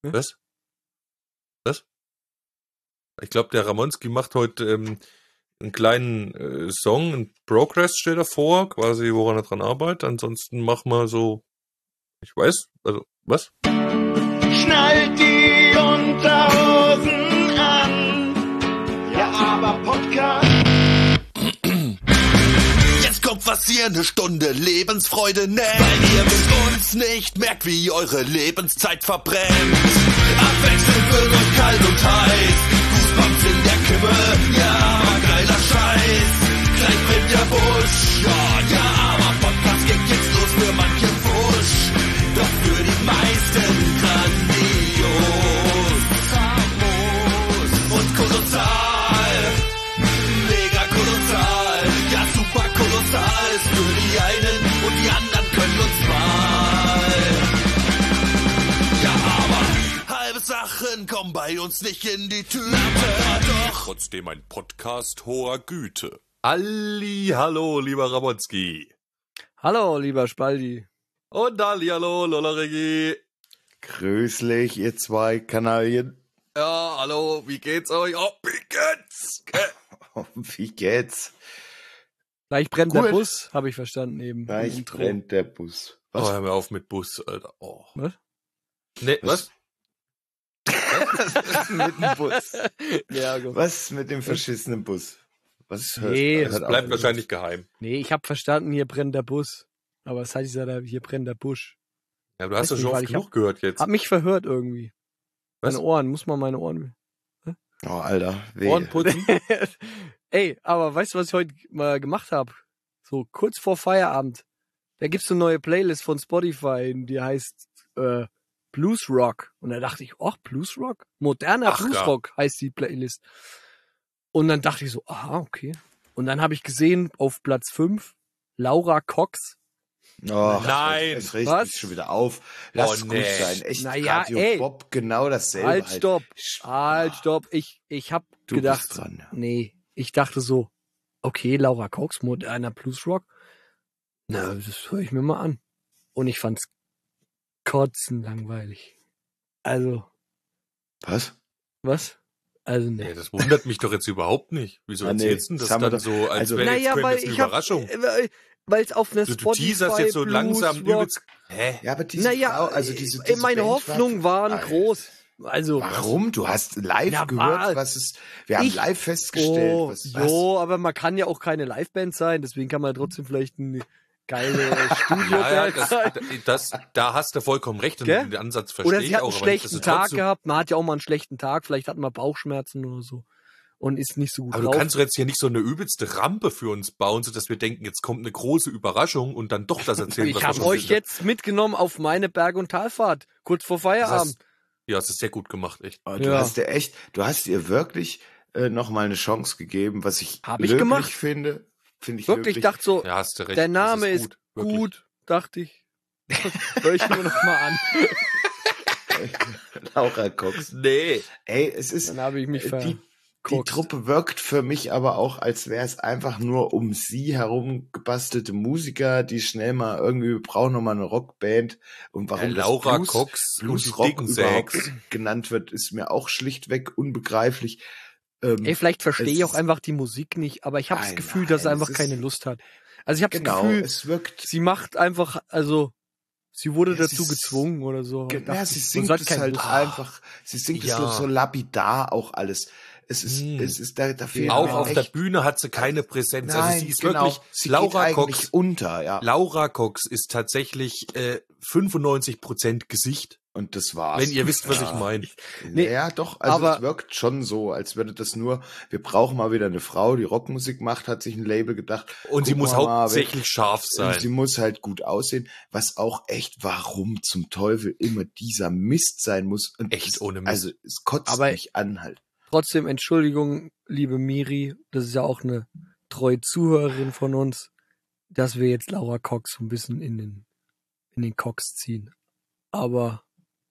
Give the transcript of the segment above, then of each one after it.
Was? Was? Ich glaube, der Ramonski macht heute einen kleinen Song, einen Progress stellt er vor, quasi, woran er dran arbeitet. Ansonsten machen wir so, ich weiß, also, was? Schnallt die Unterhosen an. Ja, aber Podcast. Jetzt kommt was ihr eine Stunde Lebensfreude nennt, weil ihr mit uns nicht merkt, wie eure Lebenszeit verbrennt. Abwechselnd wird euch kalt und heiß, Goosebumps in der Kimme, ja, aber geiler Scheiß. Gleich brennt der Busch, ja, aber Podcast geht jetzt los für manche Busch, doch für die meisten grandios, famos und kolossal, mega kolossal, ja super kolossal ist für die einen und die anderen können uns mal. Ja, aber halbe Sachen kommen bei uns nicht in die Tüte, doch trotzdem ein Podcast hoher Güte. Hallo, lieber Ramonski. Hallo, lieber Spaldi. Und hallo, Lolleregi. Grüßlich, ihr zwei Kanalien. Ja, hallo, wie geht's euch? Oh, wie geht's? Wie geht's? Gleich brennt Gut. der Bus, habe ich verstanden eben. Gleich im Intro. brennt der Bus. Oh, Was? hör mir auf mit Bus, Alter. Oh. Was? Nee, was? mit dem Bus? Ja, gut. Was mit dem verschissenen Bus? Was Nee, Das bleibt wahrscheinlich geheim. Nee, ich habe verstanden, hier brennt der Bus. Aber das heißt ja, hier brennt der Busch. Ja, du hast doch Weiß schon nicht, oft weil ich genug gehört jetzt. Hab mich verhört irgendwie. Was? Meine Ohren, muss man meine Ohren... Oh, Alter, weh. Ohren putzen? Ey, aber weißt du, was ich heute mal gemacht habe? So kurz vor Feierabend. Da gibt's eine neue Playlist von Spotify, die heißt Blues Rock. Und da dachte ich, Blues Rock? Moderner Ach, Blues ja. Rock heißt die Playlist. Und dann dachte ich so, okay. Und dann habe ich gesehen, auf Platz 5, Laura Cox. Oh, Nein. Es regt Was? mich schon wieder auf. Lass Oh, gut nee. sein. Echt, Naja, Radio ey. Bob, genau dasselbe. Halt, stopp. Halt, stopp. Ich hab Du gedacht, bist dran. Ja. nee, ich dachte so, okay, Laura Cox, moderner Blues Rock. Na, das höre ich mir mal an. Und ich fand's kotzen langweilig. Also, Was? was? Also, Nee, nee. das wundert mich doch jetzt überhaupt nicht. Wieso Ah, nee, erzählst du das das haben wir dann doch- so, als also- wäre jetzt Naja, weil eine ich hab, Überraschung? weil es auf einer Du Spotify teaserst jetzt so Blues langsam Rock, übelst. Hä? Ja, aber diese Naja, Frau, also diese meine Band war- Hoffnungen waren Alter. groß. Also, Warum? Du hast live Na, gehört, was es. Wir haben ich- live festgestellt, was. jo, aber man kann ja auch keine Liveband sein, deswegen kann man trotzdem vielleicht eine geile Ja, Studioband sein. da hast du vollkommen recht und Gell? den Ansatz verstehe Oder sie ich hat auch. einen aber schlechten Tag nichtsdestotrotz- gehabt, man hat ja auch mal einen schlechten Tag, vielleicht hat man Bauchschmerzen oder so und ist nicht so gut Aber du drauf. kannst doch jetzt hier nicht so eine übelste Rampe für uns bauen, sodass wir denken, jetzt kommt eine große Überraschung und dann doch das erzählen, Ich was wir habe schon euch wissen. jetzt mitgenommen auf meine Berg- und Talfahrt, kurz vor Das Feierabend. Ja, das ist sehr gut gemacht, echt. Aber du Ja. hast dir echt, du hast ihr wirklich noch mal eine Chance gegeben, was ich Hab ich löblich gemacht. finde. Finde ich Wirklich, löblich. dachte so, Ja, hast du recht. der das Name ist wirklich. gut, dachte ich. Hör ich mir noch mal an. Laura Cox. Nee. Ey, es ist Dann habe ich mich die verguckt. Truppe wirkt für mich aber auch, als wäre es einfach nur um sie herum gebastelte Musiker, die schnell mal irgendwie, wir brauchen noch mal eine Rockband. Und warum das Laura Blues, Cox und Blues die Rock dicken überhaupt Sägs. genannt wird, ist mir auch schlichtweg unbegreiflich. Ey, vielleicht verstehe es ich auch ist- einfach die Musik nicht, aber ich habe das Nein, Gefühl, dass er nein, einfach es ist- keine Lust hat. Also ich habe das Genau, Gefühl, es wirkt. sie macht einfach, also sie wurde Ja, dazu sie- gezwungen oder so. Ja, Dachte sie ich. Und singt hat es keine halt Lust. einfach. Sie singt es Ja. so lapidar auch alles. Es ist, Hm. da fehlt Auch mir auf echt, der Bühne hat sie keine Präsenz. Nein, also sie ist genau. wirklich, Sie Laura geht eigentlich Cox, unter, ja. Laura Cox ist tatsächlich 95% Gesicht, Und das war's. wenn ihr wisst, was ich meine. Nee, Ja, doch, also aber- es wirkt schon so, als würde das nur, wir brauchen mal wieder eine Frau, die Rockmusik macht, hat sich ein Label gedacht. Und sie gucken muss wir mal, hauptsächlich scharf Und sein. sie muss halt gut aussehen, was auch echt, warum zum Teufel immer dieser Mist sein muss. Und Echt es, ohne Mist. Also es kotzt Aber- mich an halt. Trotzdem, Entschuldigung, liebe Miri, das ist ja auch eine treue Zuhörerin von uns, dass wir jetzt Laura Cox so ein bisschen in den Cox ziehen. Aber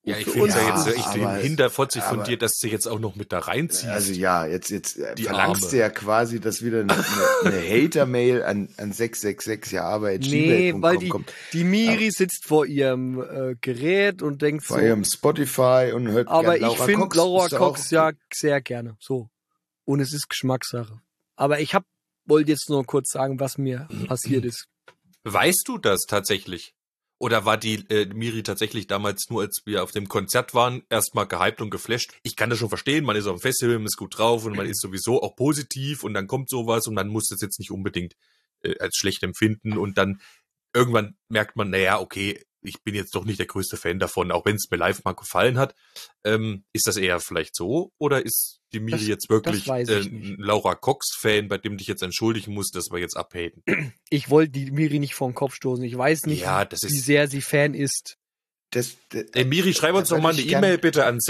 Ja, ich für finde es uns ja Ja, jetzt echt aber- hinterfotzig von aber- dir, dass du jetzt auch noch mit da reinziehst. Also ja, jetzt Die verlangst Arme. du ja quasi, dass wieder eine Hater-Mail an 666 ja aber at Nee, weil gmail.com kommt. die Miri sitzt vor ihrem Gerät und denkt Vor so, ihrem Spotify und hört aber gern ich finde Cox. Laura Ist doch Cox auch- ja sehr gerne. So. Und es ist Geschmackssache. Aber ich wollte jetzt nur kurz sagen, was mir passiert ist. Weißt du das tatsächlich? Oder war die Miri tatsächlich damals nur, als wir auf dem Konzert waren, erstmal gehypt und geflasht? Ich kann das schon verstehen, man ist auf dem Festival, man ist gut drauf und man ist sowieso auch positiv und dann kommt sowas und man muss das jetzt nicht unbedingt als schlecht empfinden und dann irgendwann merkt man, naja, okay, ich bin jetzt doch nicht der größte Fan davon, auch wenn es mir live mal gefallen hat. Ist das eher vielleicht so? Oder ist die Miri Das- jetzt wirklich das weiß ich nicht. ein Laura Cox-Fan, bei dem dich jetzt entschuldigen muss, dass wir jetzt abhaten? Ich wollte die Miri nicht vor den Kopf stoßen. Ich weiß nicht, Ja, das wie ist- sehr sie Fan ist. Miri, schreib uns da doch mal würde eine ich gern- E-Mail bitte an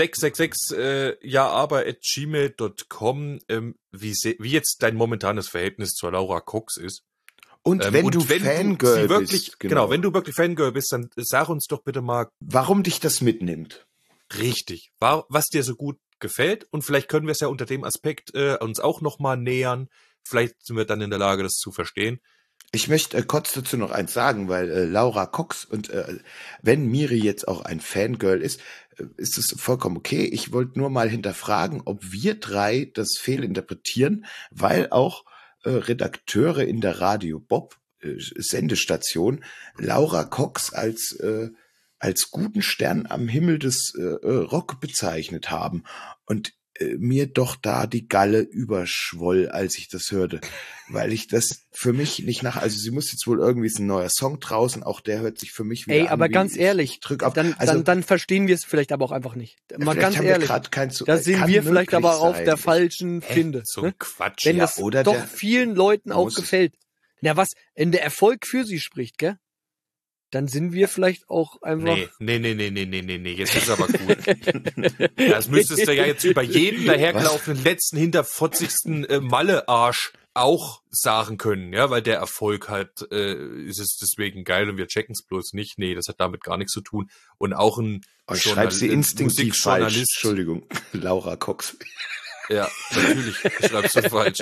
666jaaber@gmail.com, wie jetzt dein momentanes Verhältnis zur Laura Cox ist. Und wenn du sie Fangirl wirklich, bist, genau, wenn du wirklich Fangirl bist, dann sag uns doch bitte mal warum dich das mitnimmt. richtig, was dir so gut gefällt und vielleicht können wir es ja unter dem Aspekt uns auch nochmal nähern. Vielleicht sind wir dann in der Lage, das zu verstehen. Ich möchte kurz dazu noch eins sagen, weil Laura Cox und wenn Miri jetzt auch ein Fangirl ist es vollkommen okay. Ich wollte nur mal hinterfragen, ob wir drei das fehlinterpretieren, weil auch Redakteure in der Radio Bob Sendestation Laura Cox als guten Stern am Himmel des Rock bezeichnet haben und mir doch da die Galle überschwoll, als ich das hörte, weil ich das für mich nicht also sie muss jetzt wohl irgendwie, ist ein neuer Song draußen, auch der hört sich für mich wieder Ey, an aber wie ganz ich ehrlich, drück auf, dann verstehen wir es vielleicht aber auch einfach nicht. Mal vielleicht ganz haben wir ehrlich, grad kein da sind kann wir vielleicht möglich aber auf sein. der falschen Finde. So ein Ne? Quatsch. Wenn ja, das oder doch der- vielen Leuten auch muss es- gefällt. Na was, wenn der Erfolg für sie spricht, gell? Dann sind wir vielleicht auch einfach... Nee, jetzt ist aber gut. Das müsstest du ja jetzt über jeden dahergelaufenen letzten hinterfotzigsten Malle-Arsch auch sagen können, ja, weil der Erfolg halt, ist es deswegen geil und wir checken es bloß nicht. Nee, das hat damit gar nichts zu tun. Und auch ein Ich schreibe sie instinktiv falsch. Musikjournalist. Entschuldigung, Laura Cox. Ja, natürlich, schreibst du falsch.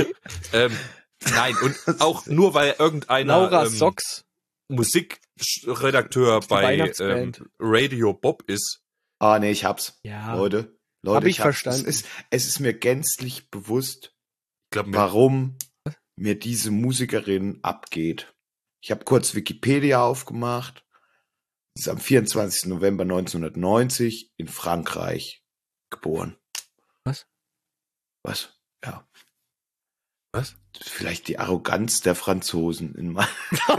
Nein, und auch nur weil irgendeiner Laura Socks. Musikredakteur bei Weihnachtsband. Radio Bob ist. Ah, nee, ich hab's. Ja. Leute, Hab ich hab's. verstanden. Es ist mir gänzlich bewusst, Ich glaube, warum mir diese Musikerin abgeht. Ich habe kurz Wikipedia aufgemacht. Sie ist am 24. November 1990 in Frankreich geboren. Was? Was? Ja. Was? Vielleicht die Arroganz der Franzosen in meinem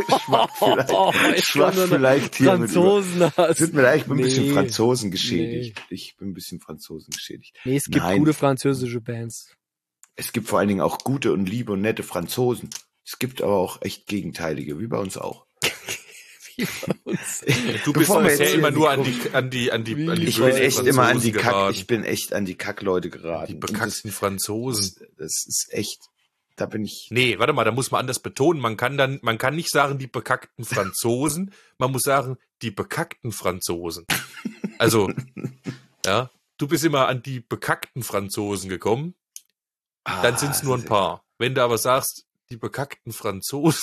Ist schon so eine vielleicht hier mit Franzosenhass. Tut mir leid, ich bin ein bisschen Nee. Franzosen geschädigt. Ich bin ein bisschen Franzosen geschädigt. Nee, es gibt Nein. gute französische Bands. Es gibt vor allen Dingen auch gute und liebe und nette Franzosen. Es gibt aber auch echt gegenteilige, wie bei uns auch. Wie bei uns. Du bist Bevor wir bisher jetzt immer hier nur die an die Ich bösen bin echt immer an die Franzosen ich bin echt an die Kackleute geraten. Die Und bekackten Franzosen. das ist echt, da bin ich, Nee, warte mal, da muss man anders betonen. Man kann nicht sagen, die bekackten Franzosen. Man muss sagen, die bekackten Franzosen. Also, ja, du bist immer an die bekackten Franzosen gekommen. Dann sind es nur ein paar. Wenn du aber sagst, die bekackten Franzosen.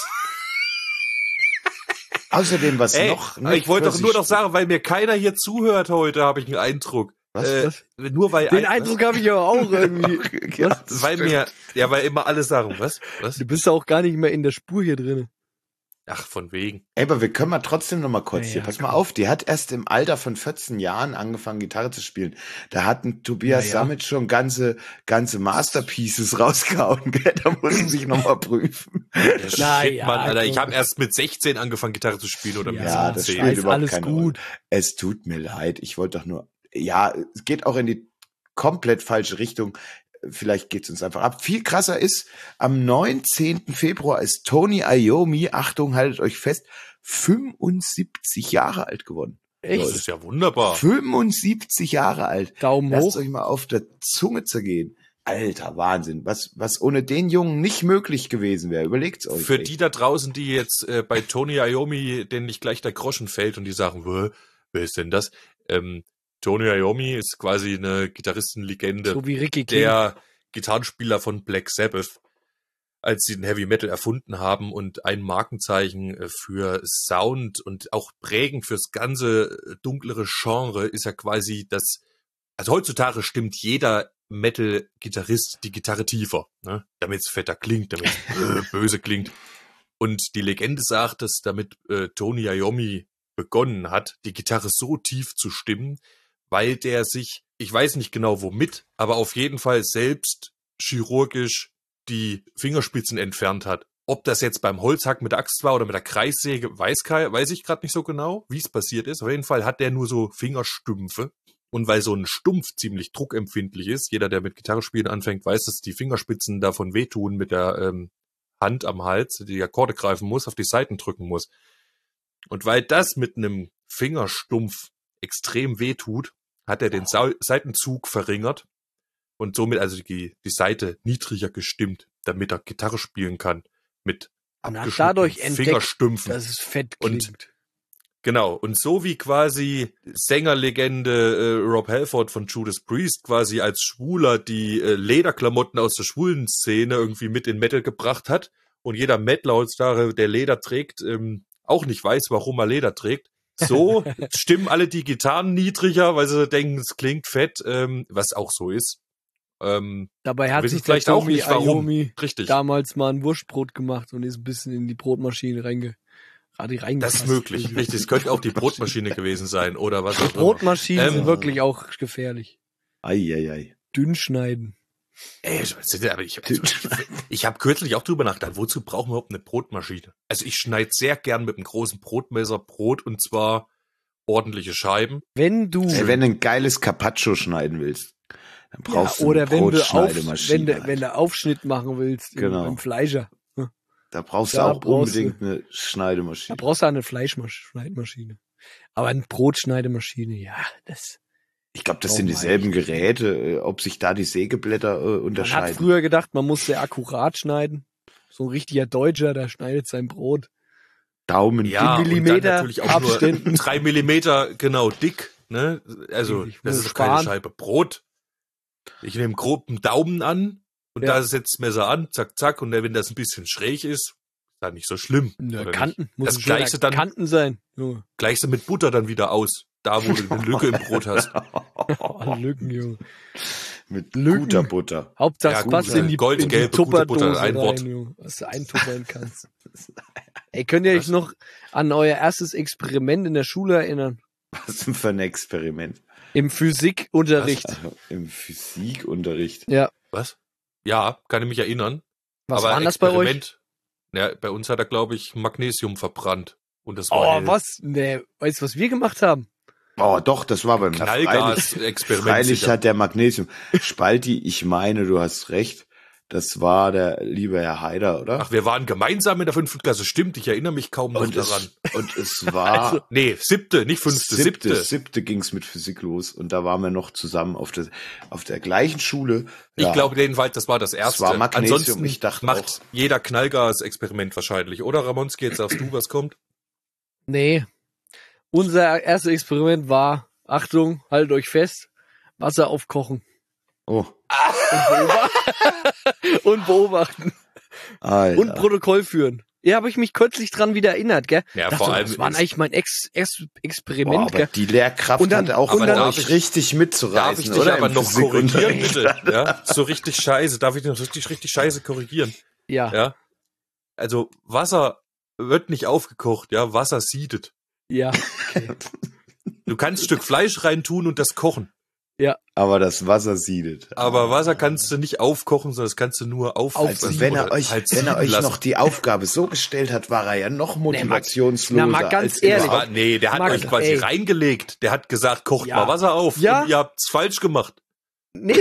Außerdem, was Ey, noch? ich wollte doch für nur sich- noch sagen, weil mir keiner hier zuhört heute, habe ich einen Eindruck. Was? Nur weil Den Eindruck habe ich aber auch irgendwie. Ja, das weil stimmt. mir, ja, weil immer alle sagen, was? Du bist auch gar nicht mehr in der Spur hier drin. Ach, von wegen. Ey, aber wir können mal trotzdem noch mal kurz Ja, hier. ja, Pass mal komm. auf, die hat erst im Alter von 14 Jahren angefangen, Gitarre zu spielen. Da hatten Tobias Ja, ja. Sammet schon ganze Masterpieces rausgehauen. Gell? Da muss man sich noch mal prüfen. Na Shit, ja, Mann, Alter. Ich komm. habe erst mit 16 angefangen, Gitarre zu spielen oder mit Ja, das 17. spielt ist überhaupt alles keine gut. Rolle. Es tut mir leid. Ich wollte doch nur, ja, es geht auch in die komplett falsche Richtung. Vielleicht geht's uns einfach ab. Viel krasser ist, am 19. Februar ist Tony Iommi, Achtung, haltet euch fest, 75 Jahre alt geworden. Echt? Das ist ja wunderbar. 75 Jahre alt. Daumen Lasst hoch. euch mal auf der Zunge zergehen. Alter, Wahnsinn. Was ohne den Jungen nicht möglich gewesen wäre. Überlegt's euch. Für ey. die da draußen, die jetzt bei Tony Iommi, denen nicht gleich der Groschen fällt und die sagen, wer ist denn das? Tony Iommi ist quasi eine Gitarristenlegende. So wie Ricky King. Der Gitarrenspieler von Black Sabbath, als sie den Heavy Metal erfunden haben und ein Markenzeichen für Sound und auch prägend fürs ganze dunklere Genre ist ja quasi das, also heutzutage stimmt jeder Metal-Gitarrist die Gitarre tiefer, ne? Damit es fetter klingt, damit es böse klingt. Und die Legende sagt, dass damit Tony Iommi begonnen hat, die Gitarre so tief zu stimmen, weil der sich, ich weiß nicht genau womit, aber auf jeden Fall selbst chirurgisch die Fingerspitzen entfernt hat. Ob das jetzt beim Holzhack mit der Axt war oder mit der Kreissäge, weiß ich gerade nicht so genau, wie es passiert ist. Auf jeden Fall hat der nur so Fingerstümpfe. Und weil so ein Stumpf ziemlich druckempfindlich ist, jeder, der mit Gitarre spielen anfängt, weiß, dass die Fingerspitzen davon wehtun mit der Hand am Hals, die Akkorde greifen muss, auf die Saiten drücken muss. Und weil das mit einem Fingerstumpf extrem wehtut, hat er den Saitenzug verringert und somit also die Saite niedriger gestimmt, damit er Gitarre spielen kann mit Und hat abgeschnittenen dadurch entdeckt, Fingerstümpfen. dass es fett klingt. Genau, und so wie quasi Sängerlegende Rob Halford von Judas Priest quasi als Schwuler die Lederklamotten aus der schwulen Szene irgendwie mit in Metal gebracht hat und jeder Metaler heutzutage, der Leder trägt, auch nicht weiß, warum er Leder trägt. So stimmen alle die Gitarren niedriger, weil sie denken, es klingt fett, was auch so ist. Dabei hat wissen sich der vielleicht auch Tony nicht, warum. Iommi Richtig. damals mal ein Wurstbrot gemacht und ist ein bisschen in die Brotmaschine reingefasst. Das ist möglich, richtig. Es könnte auch die Brotmaschine gewesen sein oder was auch immer. Brotmaschinen sind wirklich auch gefährlich. Eieiei. Dünn schneiden. Ey, ich habe kürzlich auch drüber nachgedacht, wozu brauchen wir überhaupt eine Brotmaschine? Also ich schneide sehr gern mit einem großen Brotmesser Brot und zwar ordentliche Scheiben. Wenn du Wenn du ein geiles Carpaccio schneiden willst, dann brauchst du oder eine wenn du Brotschneidemaschine. wenn du Aufschnitt machen willst Genau. im Fleischer, Da brauchst Da du auch brauchst du- unbedingt eine da Schneidemaschine. brauchst du eine Fleischschneidemaschine. Aber eine Brotschneidemaschine, ja, das. Ich glaube, das braucht sind man dieselben Geräte. Ob sich da die Sägeblätter Man hat unterscheiden. früher gedacht, man muss sehr akkurat schneiden. So ein richtiger Deutscher, der schneidet sein Brot. Daumen. Ja, und dann Millimeter natürlich auch Abständen. nur 3 Millimeter genau dick. Ne? Also Ich das muss ist keine sparen. Scheibe Brot. Ich nehme grob einen Daumen an und Ja. da setzt das Messer an, zack, zack. Und wenn das ein bisschen schräg ist, dann nicht so schlimm. Ja, oder Kanten, nicht? muss Das ein schöner gleichst du dann Kanten sein. Junge. gleichst du mit Butter dann wieder aus. Da, wo du eine Lücke im Brot hast. Oh, Lücken, Junge. Mit Lücken. guter Butter. Hauptsache Ja, es gut, passt in die goldgelbe, gute Butter, Tupperdose ein Wort. rein, Junge, was du eintuppern kannst. Ey, könnt ihr euch noch an euer erstes Experiment in der Schule erinnern? Was denn für ein Experiment? Im Physikunterricht. Also, im Physikunterricht. Ja. Was? Ja, kann ich mich erinnern. Was aber war das bei euch? Experiment, ja, bei uns hat er, glaube ich, Magnesium verbrannt. Und das war Oh, was? Nee, weißt du, was wir gemacht haben? Oh, doch, das war beim Knallgas-Experiment. Freilich sicher. hat der Magnesium. Spalti, ich meine, du hast recht. Das war der liebe Herr Haider, oder? Ach, wir waren gemeinsam in der 5. Klasse, stimmt, ich erinnere mich kaum noch daran. Und es war Also, Nee, 7., nicht 5., 7. siebte ging's mit Physik los und da waren wir noch zusammen auf der gleichen Schule. Ich Ja, glaube jedenfalls, das war das erste. war Magnesium, Ansonsten ich dachte macht auch. jeder Knallgas-Experiment wahrscheinlich. Oder Ramonski, jetzt sagst du, was kommt? nee. Unser erstes Experiment war, Achtung, haltet euch fest, Wasser aufkochen Oh, und beobachten Alter. und Protokoll führen. Ja, habe ich mich kürzlich dran wieder erinnert, gell? Ja, Dachte, vor allem das war eigentlich mein Experiment, Boah, aber gell? die Lehrkraft Und dann- hatte auch und dann- euch richtig mitzureißen, Darf ich dich oder? aber Im noch korrigieren, Physikunterricht. bitte? Ja, so richtig scheiße. Darf ich dich noch richtig scheiße korrigieren? Ja, Ja. Also, Wasser wird nicht aufgekocht, ja. Wasser siedet. ja. Du kannst ein Stück Fleisch reintun und das kochen. Aber das Wasser siedet. Aber Wasser kannst du nicht aufkochen, sondern das kannst du nur Also wenn er oder euch, halt wenn er sieden euch lassen. noch die Aufgabe so gestellt hat, war er ja noch motivationsloser. na, mal ganz als ehrlich. überhaupt. Nee, der hat Max, euch quasi ey. reingelegt. Der hat gesagt, kocht Ja. mal Wasser auf. Ja. Und ihr habt's falsch gemacht. Nee,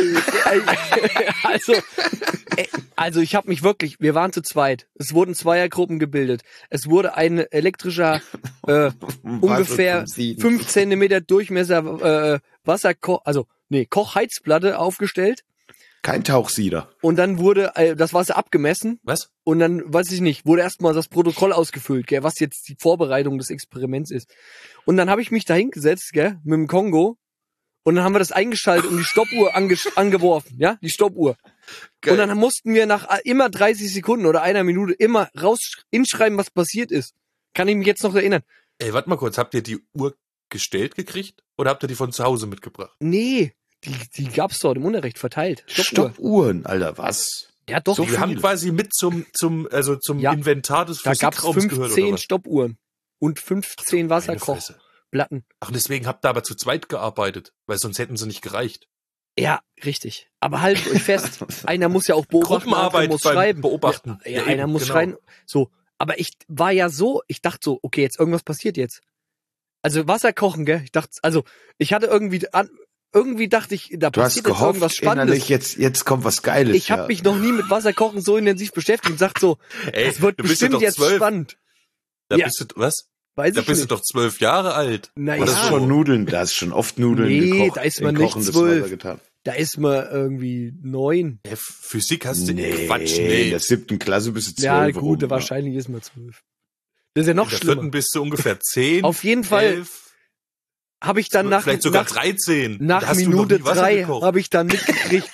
also ich habe mich wirklich, wir waren zu zweit. Es wurden Zweiergruppen gebildet. Es wurde ein elektrischer ungefähr 5 Zentimeter Durchmesser Kochheizplatte aufgestellt Kein Tauchsieder. und dann wurde das Wasser abgemessen Was? und dann, weiß ich nicht, wurde erstmal das Protokoll ausgefüllt, gell, was jetzt die Vorbereitung des Experiments ist. Und dann habe ich mich da hingesetzt, gell, mit dem Kongo Und dann haben wir das eingeschaltet und die Stoppuhr angeworfen, ja, die Stoppuhr. Geil. Und dann mussten wir nach immer 30 Sekunden oder einer Minute immer hinschreiben, was passiert ist. Kann ich mich jetzt noch erinnern. Ey, warte mal kurz, habt ihr die Uhr gestellt gekriegt? Oder habt ihr die von zu Hause mitgebracht? Nee, die gab's dort im Unterricht verteilt. Stoppuhren, Alter, was? Ja, doch. So Die haben viele. quasi mit zum Ja. Inventar des Da gab's Physikraums gehört, oder 15 was? Stoppuhren und 15 Meine Wasserkochplatten. Fresse. Ach, und deswegen habt ihr aber zu zweit gearbeitet, weil sonst hätten sie nicht gereicht. Ja, richtig. Aber haltet euch fest, einer muss ja auch beobachten, der andere Gruppenarbeit muss beim schreiben. Beobachten. Ja, Ja, einer eben, muss genau. schreien. So, aber ich war ja so, ich dachte so, okay, jetzt irgendwas passiert jetzt. Also Wasser kochen, gell? Ich dachte, also ich hatte irgendwie dachte ich, da Du hast passiert jetzt irgendwas gehofft, Spannendes. innerlich, jetzt kommt was Geiles. Ich habe mich noch nie mit Wasserkochen so intensiv beschäftigt und sagt so, Ey, das wird du bist bestimmt doch jetzt 12. spannend. Da Ja. bist du, was? Weiß Da ich bist du nicht. doch 12 Jahre alt. Naja, Aber das ist schon Nudeln, da hast schon oft Nudeln Nee, gekocht. da ist in man nicht kochendes 12. Wasser getan. da ist man irgendwie 9. Ja, Physik hast du Nee, Quatsch, in nee. der 7. Klasse bist du 12. Ja, gut, rum, wahrscheinlich ist man 12. Das ist ja noch In der schlimmer. 4. bist du ungefähr 10. Auf jeden Fall 11, habe ich dann vielleicht sogar 13. Da nach hast du noch Minute nie Wasser 3 gekocht. habe ich dann mitgekriegt,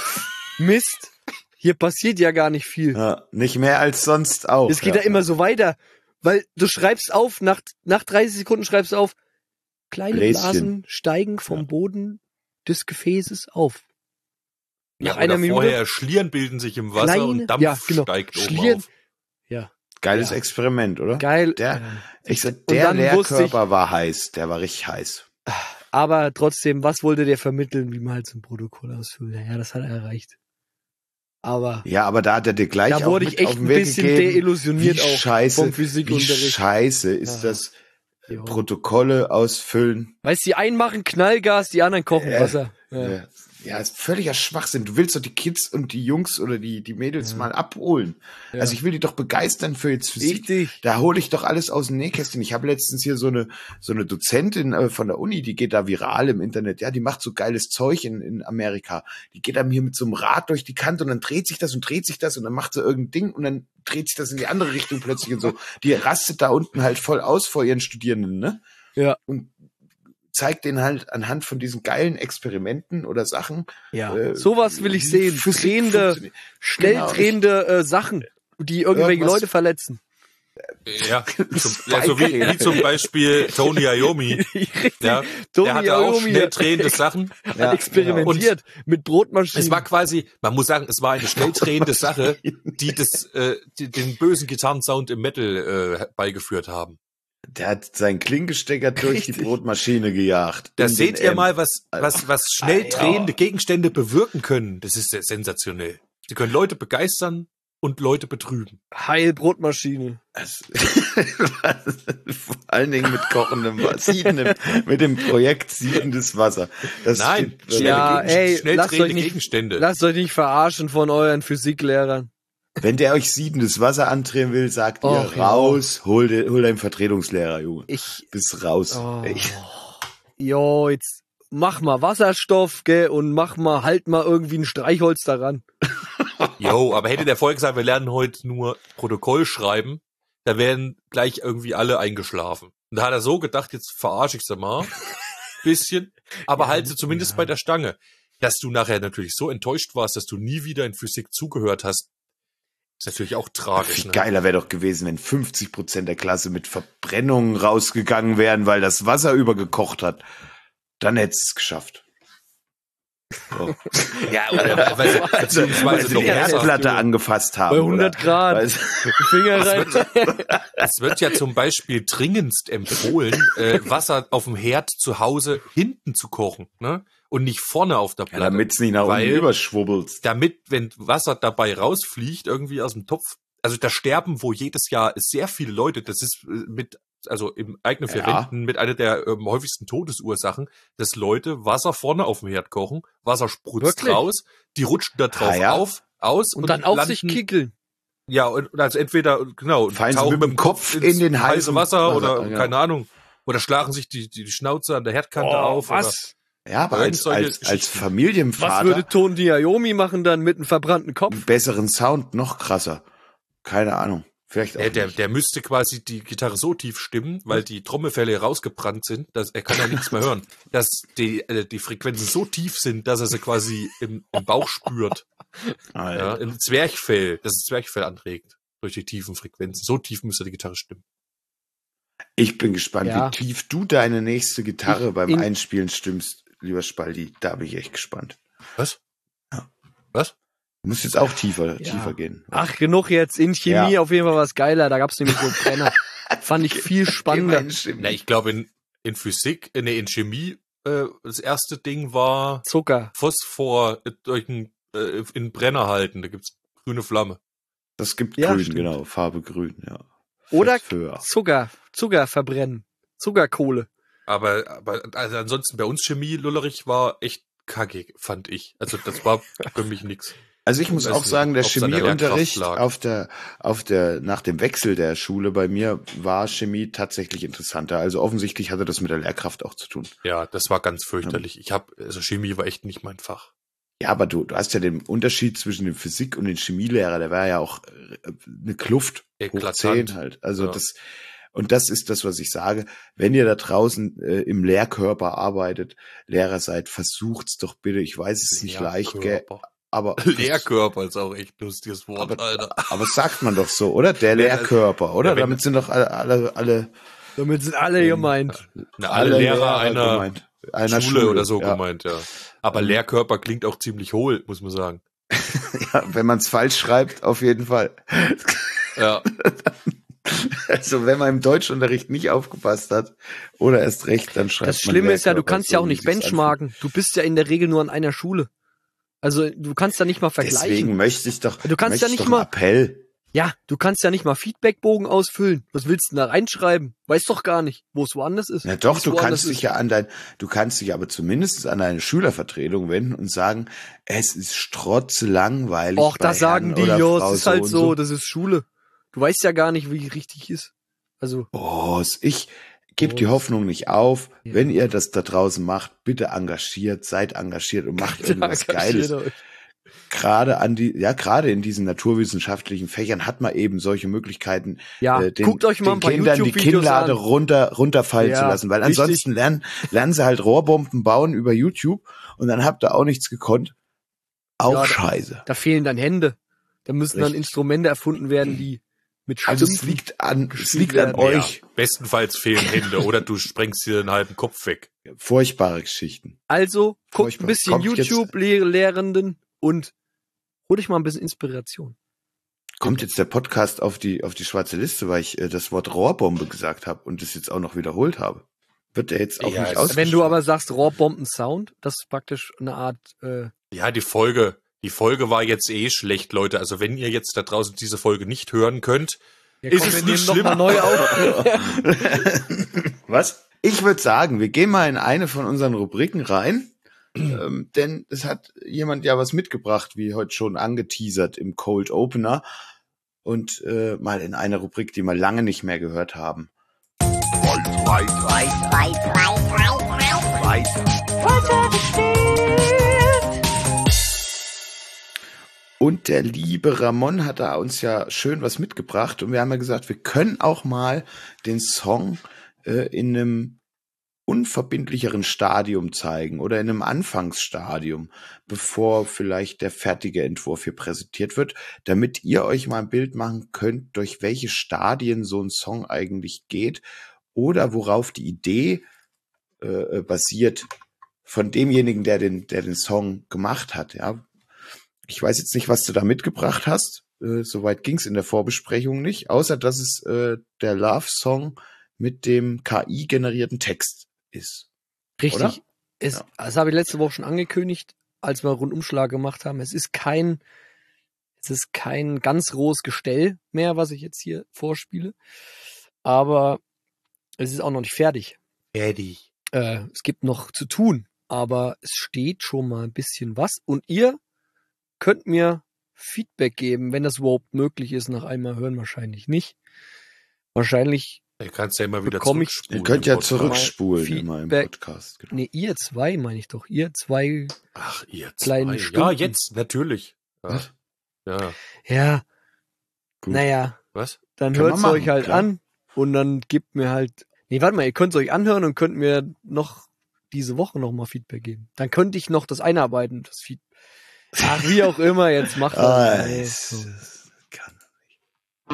Mist, hier passiert ja gar nicht viel. Ja, nicht mehr als sonst auch. Es geht ja immer so weiter, weil du schreibst auf, nach 30 Sekunden schreibst du auf, kleine Bläschen. Blasen steigen vom Boden des Gefäßes auf. Ja, Nach einer oder Minute vorher Schlieren bilden sich im Wasser kleine, und Dampf ja, genau, steigt oben Schlieren. auf. Ja, Geiles Ja. Experiment, oder? geil. Ich sag, Und der dann wusste Lehrkörper war heiß, der war richtig heiß. Aber trotzdem, was wollte der vermitteln, wie man halt so ein Protokoll ausfüllt? Ja, das hat er erreicht. Aber Ja, aber da hat er dir gleich da auch wurde mit ich echt auf den ein Weg bisschen gegeben, deillusioniert wie auch scheiße, vom wie Physikunterricht. scheiße ist Ja. das Jo. Protokolle ausfüllen. Weißt du, die einen machen Knallgas, die anderen kochen Wasser. Ja. Ja, ist völliger Schwachsinn. Du willst doch die Kids und die Jungs oder die Mädels mal abholen. Ja. Also ich will die doch begeistern für jetzt Physik. Richtig. Da hole ich doch alles aus dem Nähkästchen. Ich habe letztens hier so eine Dozentin von der Uni, die geht da viral im Internet. Ja, die macht so geiles Zeug in Amerika. Die geht dann hier mit so einem Rad durch die Kante und dann dreht sich das und dann macht sie irgendein Ding und dann dreht sich das in die andere Richtung plötzlich und so. Die rastet da unten halt voll aus vor ihren Studierenden, ne? Ja. Und zeigt denen halt anhand von diesen geilen Experimenten oder Sachen. Ja. Sowas will ich wie sehen. Physik Drehende, funktioniert. schnell Genau, drehende Sachen, die irgendwelche Irgendwas- Leute verletzen. Ja, so wie zum Beispiel Tony Iommi. Ja, Tony der hatte auch Iommi schnell drehende Sachen. Ja, experimentiert mit Brotmaschinen. Es war quasi, man muss sagen, es war eine schnell drehende Sache, die den bösen Gitarrensound im Metal beigeführt haben. Der hat seinen Klingestecker durch die Richtig. Brotmaschine gejagt. Da In seht den ihr M. mal, was schnell drehende Gegenstände bewirken können. Das ist sensationell. Sie können Leute begeistern und Leute betrüben. Heil Brotmaschine. Vor allen Dingen mit kochendem Wasser, mit dem Projekt siedendes Wasser. Das Nein, steht- schnelle Ja, ey, schnell lasst drehende euch nicht- Gegenstände. Lasst euch nicht verarschen von euren Physiklehrern. Wenn der euch siedendes Wasser andrehen will, sagt ihr Och, ja. raus, hol deinen Vertretungslehrer, Junge. Ich, Bis raus. Oh. Ey. jo, jetzt mach mal Wasserstoff, gell, und halt mal irgendwie ein Streichholz daran. Jo, aber hätte der vorher gesagt, wir lernen heute nur Protokoll schreiben, da wären gleich irgendwie alle eingeschlafen. Und da hat er so gedacht, jetzt verarsche ich sie mal. Bisschen. Aber halt sie zumindest bei der Stange. Dass du nachher natürlich so enttäuscht warst, dass du nie wieder in Physik zugehört hast, ist natürlich auch tragisch. Viel Ne? geiler wäre doch gewesen, wenn 50% der Klasse mit Verbrennungen rausgegangen wären, weil das Wasser übergekocht hat. Dann hättest es geschafft. So. Ja, oder weil beziehungsweise sie noch die besser. Herdplatte angefasst haben. Bei 100 oder? Grad. Weil- Finger rein. Es wird ja zum Beispiel dringendst empfohlen, Wasser auf dem Herd zu Hause hinten zu kochen, ne? Und nicht vorne auf der Ja, Platte. damit es nicht nach unten Weil- überschwubbelst. Damit, wenn Wasser dabei rausfliegt, irgendwie aus dem Topf, also da sterben wohl jedes Jahr sehr viele Leute, das ist also im eigenen vier Ja. Wänden mit einer der häufigsten Todesursachen, dass Leute Wasser vorne auf dem Herd kochen, Wasser spritzt Wirklich? raus, die rutschen da drauf ja. aus Und dann auf landen, sich kickeln. ja, und also entweder, genau, Fallen sie tauchen mit dem Kopf in den heiße heißen Wasser Wasser, oder ja. keine Ahnung, oder schlagen sich die Schnauze an der Herdkante auf. was? Ja, aber Irgend als solche als Geschichten. Familienvater Was würde Tony Iommi machen dann mit einem verbrannten Kopf? einen besseren Sound, noch krasser. Keine Ahnung. Vielleicht auch nicht. Der müsste quasi die Gitarre so tief stimmen, weil die Trommelfälle rausgebrannt sind, dass er kann ja nichts mehr hören. Dass die Frequenzen so tief sind, dass er sie quasi im Bauch spürt. Ja, im Zwerchfell, dass das Zwerchfell anregt durch die tiefen Frequenzen. So tief müsste die Gitarre stimmen. Ich bin gespannt, Ja. wie tief du deine nächste Gitarre beim Einspielen stimmst, lieber Spaldi. Da bin ich echt gespannt. Was? Ja. Was? Du musst jetzt auch tiefer gehen. Ach, genug jetzt. In Chemie auf jeden Fall was geiler. Da gab's nämlich so Brenner. Fand ich viel spannender. Na, ich glaube in Physik, in Chemie, das erste Ding war Zucker. Phosphor in Brenner halten. Da gibt's grüne Flamme. Das gibt Ja, grün, stimmt. genau. Farbe grün, ja. Oder Phosphor. Zucker verbrennen. Zuckerkohle. Aber also ansonsten bei uns Chemie, Lullerich, war echt kacke, fand ich. Also das war für mich nix. Also ich muss weiß auch nicht, sagen, der ob's an der Chemieunterricht Lehrkraft lag. nach dem Wechsel der Schule bei mir war Chemie tatsächlich interessanter. Also offensichtlich hatte das mit der Lehrkraft auch zu tun. Ja, das war ganz fürchterlich. Also Chemie war echt nicht mein Fach. Ja, aber du hast ja den Unterschied zwischen dem Physik- und dem Chemielehrer, der war ja auch eine Kluft. Hoch Eklatant. 10 halt. Also Ja. das ist das, was ich sage. Wenn ihr da draußen im Lehrkörper arbeitet, Lehrer seid, versucht's doch bitte. Ich weiß, es ist nicht leicht, gell? Lehrkörper. Aber Lehrkörper ist auch echt ein lustiges Wort, Alter. aber sagt man doch so, oder? Der Lehrkörper, oder? Ja, wenn- Damit sind doch alle Damit sind alle gemeint. Alle Lehrer einer gemeint. Einer Schule oder so ja. gemeint, ja. Aber Lehrkörper klingt auch ziemlich hohl, muss man sagen. Ja, wenn man es falsch schreibt, auf jeden Fall. Ja. Also wenn man im Deutschunterricht nicht aufgepasst hat oder erst recht, dann schreibt man Das Schlimme ist ja, du Lehrkörper, kannst ja so auch wie nicht sich's benchmarken. Du bist ja in der Regel nur an einer Schule. Also du kannst da nicht mal anfühlt. vergleichen. Deswegen möchte ich doch, Du kannst ja nicht einen mal- Appell. Ja, du kannst ja nicht mal Feedbackbogen ausfüllen. Was willst du denn da reinschreiben? Weiß doch gar nicht, wo es woanders ist. Ja doch, Wie's du woanders kannst dich ja du kannst dich aber zumindest an deine Schülervertretung wenden und sagen, es ist strotzelangweilig. Och, bei da sagen Herrn die, oder ja, Frau es ist halt und so, das ist Schule. Du weißt ja gar nicht, wie richtig ist. Also, Ich gebe die Boss. Hoffnung nicht auf. Ja. Wenn ihr das da draußen macht, bitte engagiert, seid engagiert und macht irgendwas Geiles. Gerade gerade in diesen naturwissenschaftlichen Fächern hat man eben solche Möglichkeiten, Ja, guckt euch mal ein paar Kindern die YouTube-Videos Kinnlade an. runterfallen Ja, zu lassen, weil richtig. ansonsten lernen sie halt Rohrbomben bauen über YouTube und dann habt ihr auch nichts gekonnt. Auch Ja, scheiße. Da fehlen dann Hände. Da müssen dann Richtig. Instrumente erfunden werden, die mit Also es Stümpfen- liegt an gespielt werden. euch. Ja, bestenfalls fehlen Hände oder du sprengst dir den halben Kopf weg. Furchtbare Geschichten. Also, guckt Furchtbar. ein bisschen Kommt jetzt- YouTube-Lehrenden und hol dich mal ein bisschen Inspiration. Kommt jetzt der Podcast auf die schwarze Liste, weil ich das Wort Rohrbombe gesagt habe und das jetzt auch noch wiederholt habe. Wird der jetzt auch Ja, nicht es- ausgestrahlt? Wenn du aber sagst Rohrbomben-Sound, das ist praktisch eine Art, Ja, die Folge war jetzt eh schlecht, Leute. Also wenn ihr jetzt da draußen diese Folge nicht hören könnt, ja, Ist komm, es wir nicht nehmen noch mal neu auf. Was? Ich würde sagen, wir gehen mal in eine von unseren Rubriken rein, denn es hat jemand ja was mitgebracht, wie heute schon angeteasert im Cold Opener und mal in eine Rubrik, die wir lange nicht mehr gehört haben. Und der liebe Ramon hat da uns ja schön was mitgebracht und wir haben ja gesagt, wir können auch mal den Song in einem unverbindlicheren Stadium zeigen oder in einem Anfangsstadium, bevor vielleicht der fertige Entwurf hier präsentiert wird, damit ihr euch mal ein Bild machen könnt, durch welche Stadien so ein Song eigentlich geht oder worauf die Idee basiert von demjenigen, der den Song gemacht hat. Ja, ich weiß jetzt nicht, was du da mitgebracht hast. Soweit ging's in der Vorbesprechung nicht, außer dass es der Love-Song mit dem KI-generierten Text ist. Richtig. Oder? Das habe ich letzte Woche schon angekündigt, als wir Rundumschlag gemacht haben. Es ist kein ganz rohes Gestell mehr, was ich jetzt hier vorspiele. Aber es ist auch noch nicht fertig. Eddie. Es gibt noch zu tun, aber es steht schon mal ein bisschen was. Und ihr könnt mir Feedback geben, wenn das überhaupt möglich ist. Nach einmal hören wahrscheinlich nicht. Wahrscheinlich, Du kannst ja immer wieder Bekomm ich- zurückspulen. Ihr könnt ja im Podcast. zurückspulen Feedback. immer im Podcast. Genau. nee, ihr zwei meine ich doch. Ihr zwei, Ach, ihr Kleine zwei. Stunden. Ja, jetzt, natürlich. Ja. Was? Ja. ja, Gut. naja, Was? Dann Können wir hört's machen, euch halt klar. an und dann gebt mir halt. Nee, warte mal, ihr könnt's euch anhören und könnt mir noch diese Woche noch mal Feedback geben. Dann könnte ich noch das einarbeiten, das Feedback. Ach, wie auch immer, jetzt macht das. Nee, so. Kann.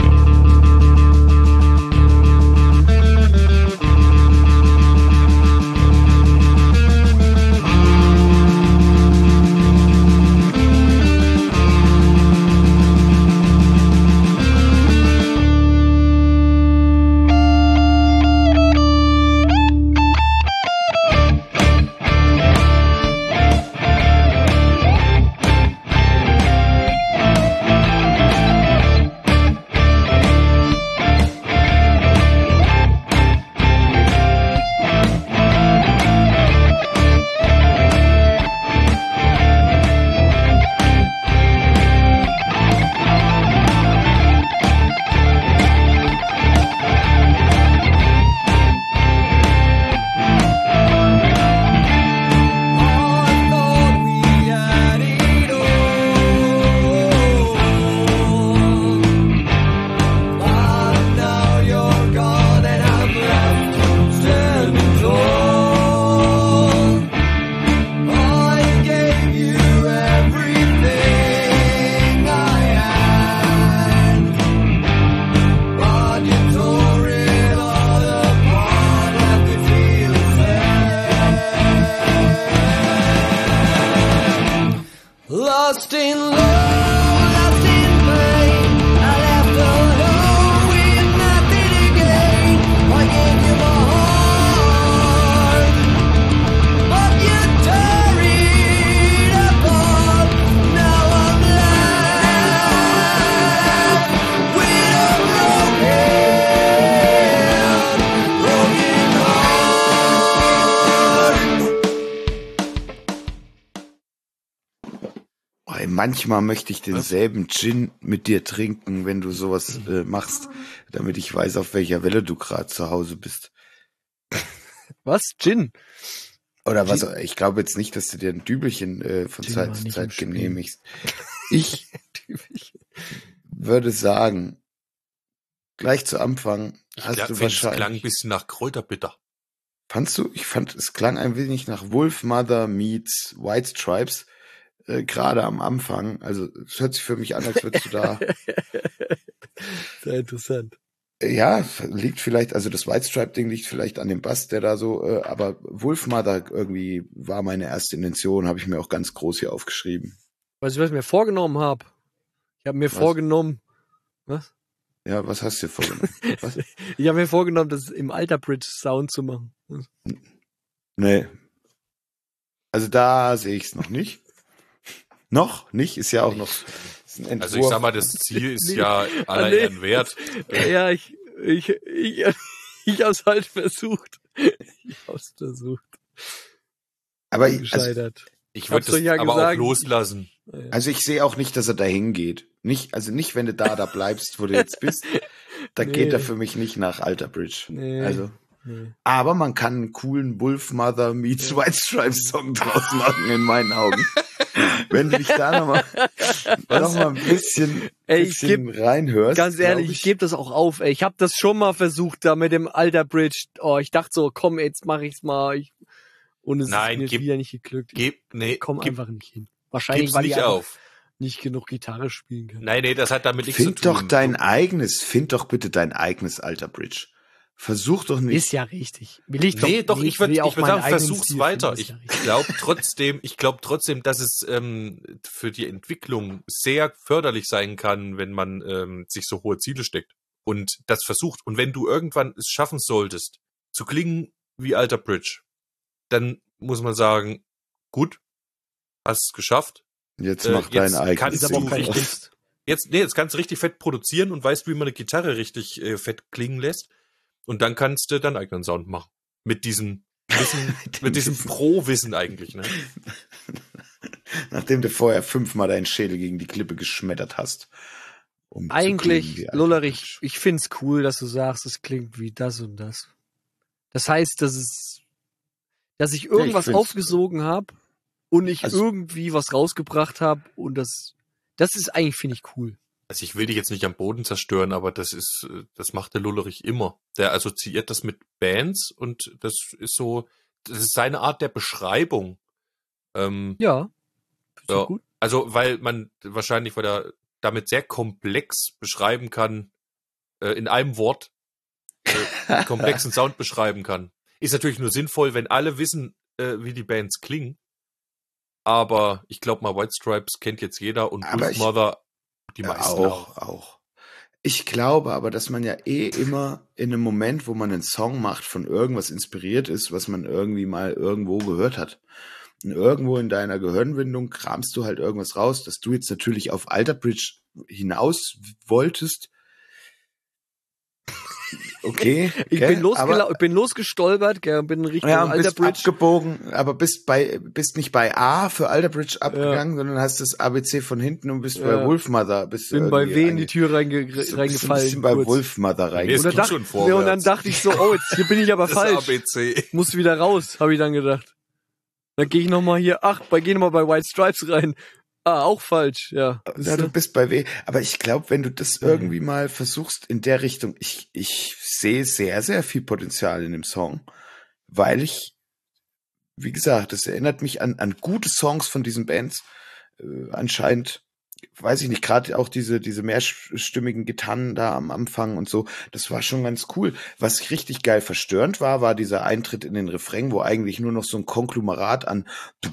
Lost in love, lost in pain. I left alone with nothing to gain. I gave you my heart, but you tore it apart. Now I'm left with a broken heart. Ey, manchmal möchte ich denselben Gin mit dir trinken, wenn du sowas machst, damit ich weiß, auf welcher Welle du gerade zu Hause bist. Was? Gin? Oder was? Ich glaube jetzt nicht, dass du dir ein Dübelchen von Gin Zeit war zu nicht Zeit im Spiel. genehmigst. Ich würde sagen, gleich zu Anfang hast du Es wahrscheinlich... klang ein bisschen nach Kräuterbitter. Fandst du? Ich fand, es klang ein wenig nach Wolfmother meets White Stripes, gerade am Anfang. Also es hört sich für mich an, als würdest du da... Sehr interessant. Ja, liegt vielleicht, also das White Stripe-Ding liegt vielleicht an dem Bass, der da so, aber Wolfmother irgendwie war meine erste Intention, habe ich mir auch ganz groß hier aufgeschrieben. Weißt du, was ich mir vorgenommen habe? Ich habe mir Was? vorgenommen... Was? Ja, was hast du dir vorgenommen? Was? Ich habe mir vorgenommen, das im Alter Bridge Sound zu machen. Nee. Also da sehe ich es noch nicht. Noch nicht, ist ja auch noch ist ein Entwurf. Also ich sag mal, das Ziel ist Nee. ja aller Nee. Ehren wert. Ja, ich hab's halt versucht. Ich hab's versucht. aber ich, Gescheitert. Ich hab's würde euch das ja aber gesagt. auch loslassen. also ich sehe auch nicht, dass er dahin geht. Nicht, also nicht, wenn du da bleibst, wo du jetzt bist. Da Nee. geht er für mich nicht nach Alter Bridge. Nee. Also. Nee. Aber man kann einen coolen Wolfmother meets White Stripes Song draus machen, in meinen Augen. Wenn du dich da noch mal ein bisschen, Ey, ich reinhörst. Ganz ehrlich, glaub ich gebe das auch auf, ey. Ich habe das schon mal versucht, da mit dem Alter Bridge. Oh, ich dachte so, komm, jetzt mache ich's mal. Und es Nein, ist mir wieder nicht geglückt. Ich komm einfach nicht hin. Wahrscheinlich, Gib's weil ich nicht einfach auf. nicht genug Gitarre spielen kann. Nein, das hat damit nichts Find zu tun. find doch bitte dein eigenes Alter Bridge. Versuch doch nicht. Ist ja richtig. Will ich Nee, doch, ich würde will sagen, eigenen versuch's Stil weiter. finden, ist Ich ja richtig. glaube trotzdem, dass es für die Entwicklung sehr förderlich sein kann, wenn man sich so hohe Ziele steckt und das versucht. Und wenn du irgendwann es schaffen solltest, zu klingen wie Alter Bridge, dann muss man sagen, gut, hast es geschafft. Jetzt mach dein jetzt eigenes kannst Ist aber auch du kein Ding. richtig, jetzt kannst du richtig fett produzieren und weißt, wie man eine Gitarre richtig fett klingen lässt. Und dann kannst du deinen eigenen Sound machen. Mit diesem Wissen, mit diesem Pro-Wissen eigentlich, ne? Nachdem du vorher 5-mal deinen Schädel gegen die Klippe geschmettert hast. Um zu klingen Eigentlich, wie Alter Lollerich, Bridge. ich find's cool, dass du sagst, es klingt wie das und das. Das heißt, dass ich irgendwas find's- aufgesogen habe und ich Also- irgendwie was rausgebracht habe und das ist eigentlich, finde ich, cool. Also ich will dich jetzt nicht am Boden zerstören, aber das macht der Lullerich immer. Der assoziiert das mit Bands und das ist seine Art der Beschreibung. Ja. Ja. Gut. Also weil er damit sehr komplex beschreiben kann, in einem Wort komplexen Sound beschreiben kann. Ist natürlich nur sinnvoll, wenn alle wissen, wie die Bands klingen. Aber ich glaube mal, White Stripes kennt jetzt jeder und Wolfmother die meisten auch. Ich glaube aber, dass man ja immer in einem Moment, wo man einen Song macht, von irgendwas inspiriert ist, was man irgendwie mal irgendwo gehört hat. Und irgendwo in deiner Gehirnwindung kramst du halt irgendwas raus, dass du jetzt natürlich auf Alter Bridge hinaus wolltest. Okay. Ich bin losgestolpert, gell, bin in Richtung Alter bist Bridge abgebogen, aber bist nicht bei A für Alter Bridge abgegangen, sondern hast das ABC von hinten und bist bei Wolfmother. Bin bei W in die Tür reingefallen. Ein bisschen bei Wolfmother reingefallen. Und dann dachte ich so, hier bin ich aber falsch. ABC. Muss wieder raus, habe ich dann gedacht. Dann gehe ich nochmal geh nochmal bei White Stripes rein. Auch falsch, ja. Ja, du bist bei W. Aber ich glaube, wenn du das irgendwie mal versuchst in der Richtung, ich sehe sehr, sehr viel Potenzial in dem Song, weil wie gesagt, das erinnert mich an gute Songs von diesen Bands. Anscheinend, weiß ich nicht, gerade auch diese mehrstimmigen Gitarren da am Anfang und so, das war schon ganz cool. Was richtig geil verstörend war dieser Eintritt in den Refrain, wo eigentlich nur noch so ein Konglomerat an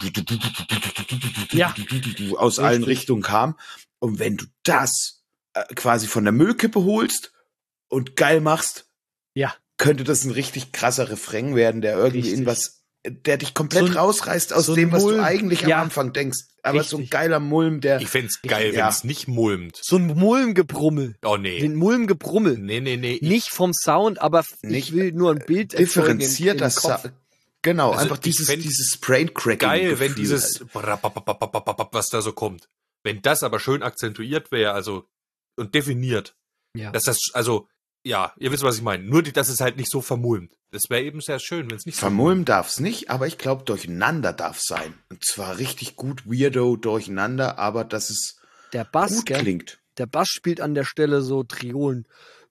aus allen Richtungen kam. Und wenn du das quasi von der Müllkippe holst und geil machst, könnte das ein richtig krasser Refrain werden, der irgendwie der dich komplett rausreißt aus dem, was du eigentlich am Anfang denkst. Aber so ein geiler Mulm, der... Ich fänd's geil, wenn es nicht mulmt. So ein Mulmgebrummel. Oh, nee. Den Mulmgebrummel. Nee. Nicht vom Sound, aber ich will nur ein Bild differenzierter Sound. Genau, also einfach dieses Brain-Cracking. Geil, wenn dieses was da so kommt. Wenn das aber schön akzentuiert wäre, und definiert. Ja. Dass das, ja, ihr wisst, was ich meine. Nur, dass es halt nicht so vermulmt. Das wäre eben sehr schön, wenn es nicht vermulmen darf's nicht, aber ich glaube, durcheinander darf's sein. Und zwar richtig gut weirdo durcheinander, aber dass es der Bass, gut klingt. Der Bass spielt an der Stelle so Triolen.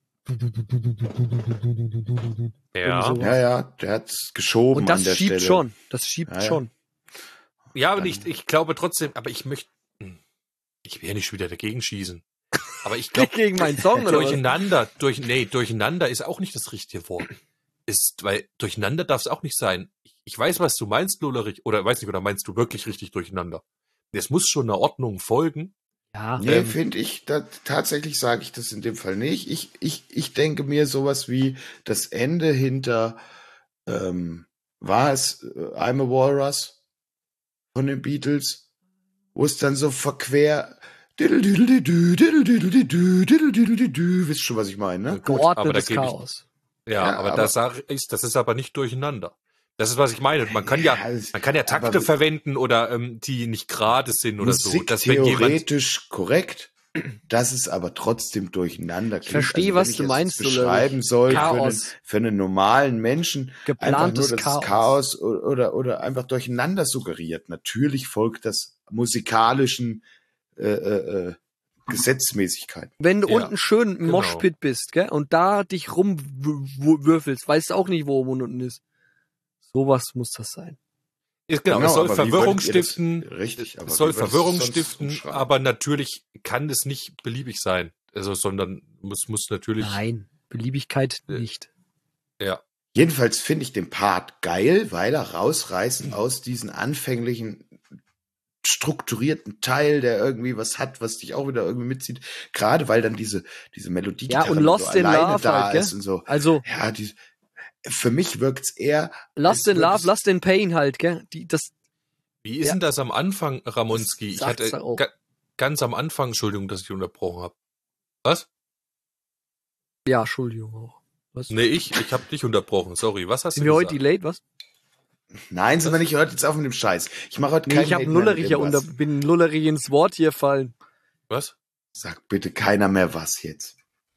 Ja. Ja, der hat's geschoben an der Stelle. Das schiebt schon. Ja, aber ich glaube trotzdem, aber ich will ja nicht schon wieder dagegen schießen. Aber ich glaube, gegen meinen Song durcheinander ist auch nicht das richtige Wort. Weil durcheinander darf es auch nicht sein. Ich weiß, was du meinst, Lullerich, oder meinst du wirklich richtig durcheinander? Es muss schon einer Ordnung folgen. Ja. Nee, finde ich, tatsächlich sage ich das in dem Fall nicht. Ich denke mir sowas wie das Ende hinter, war es I'm a Walrus von den Beatles, wo es dann so verquer wisst schon, was ich meine, ne? Geordnetes Chaos. Das ist aber nicht durcheinander. Das ist, was ich meine. Man kann ja Takte verwenden oder die nicht gerade sind oder so. Das theoretisch korrekt, das ist aber trotzdem durcheinander klingt. Ich verstehe, was du meinst. Beschreiben soll für einen normalen Menschen. Geplantes einfach nur das Chaos oder einfach durcheinander suggeriert. Natürlich folgt das musikalischen Gesetzmäßigkeit. Wenn du unten schön im Moshpit bist, gell, und da dich rumwürfelst, weißt du auch nicht, wo oben und unten ist. Sowas muss das sein. Genau, es soll Verwirrung stiften. Richtig, aber es soll Verwirrung stiften, aber natürlich kann es nicht beliebig sein. Sondern muss natürlich. Nein, Beliebigkeit nicht. Ja. Jedenfalls finde ich den Part geil, weil er rausreißt aus diesen anfänglichen strukturierten Teil, der irgendwie was hat, was dich auch wieder irgendwie mitzieht. Gerade weil dann diese Melodie und Lost in Love da halt, ist und so. Also ja, für mich wirkt's eher Lost in Love, Lost in Pain halt, gell? Wie ist denn das am Anfang, Ramonski? Ich hatte ganz am Anfang, Entschuldigung, dass ich unterbrochen habe. Was? Ja, Entschuldigung auch. Was? Nee, ich habe dich unterbrochen. Sorry, was hast du gesagt? Sind wir heute delayed, was? Nein, sind wir nicht. Hört jetzt auf mit dem Scheiß. Ich mache heute keinen. Ich habe Lullerich bin Lullerich ins Wort hier fallen. Was? Sag bitte keiner mehr was jetzt.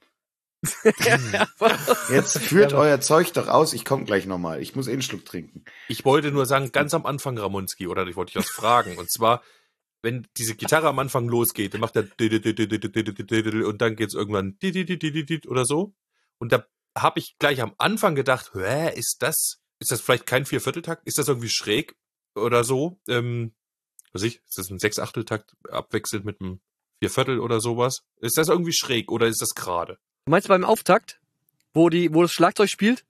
Jetzt führt euer Zeug doch aus. Ich komme gleich nochmal. Ich muss einen Schluck trinken. Ich wollte nur sagen, ganz am Anfang, Ramonski, oder ich wollte dich was fragen. Und zwar, wenn diese Gitarre am Anfang losgeht, dann macht er und dann geht's irgendwann oder so. Und da habe ich gleich am Anfang gedacht, ist das vielleicht kein Viervierteltakt? Ist das irgendwie schräg oder so? Ist das ein Sechsachteltakt abwechselnd mit einem Vierviertel oder sowas? Ist das irgendwie schräg oder ist das gerade? Du meinst beim Auftakt, wo das Schlagzeug spielt?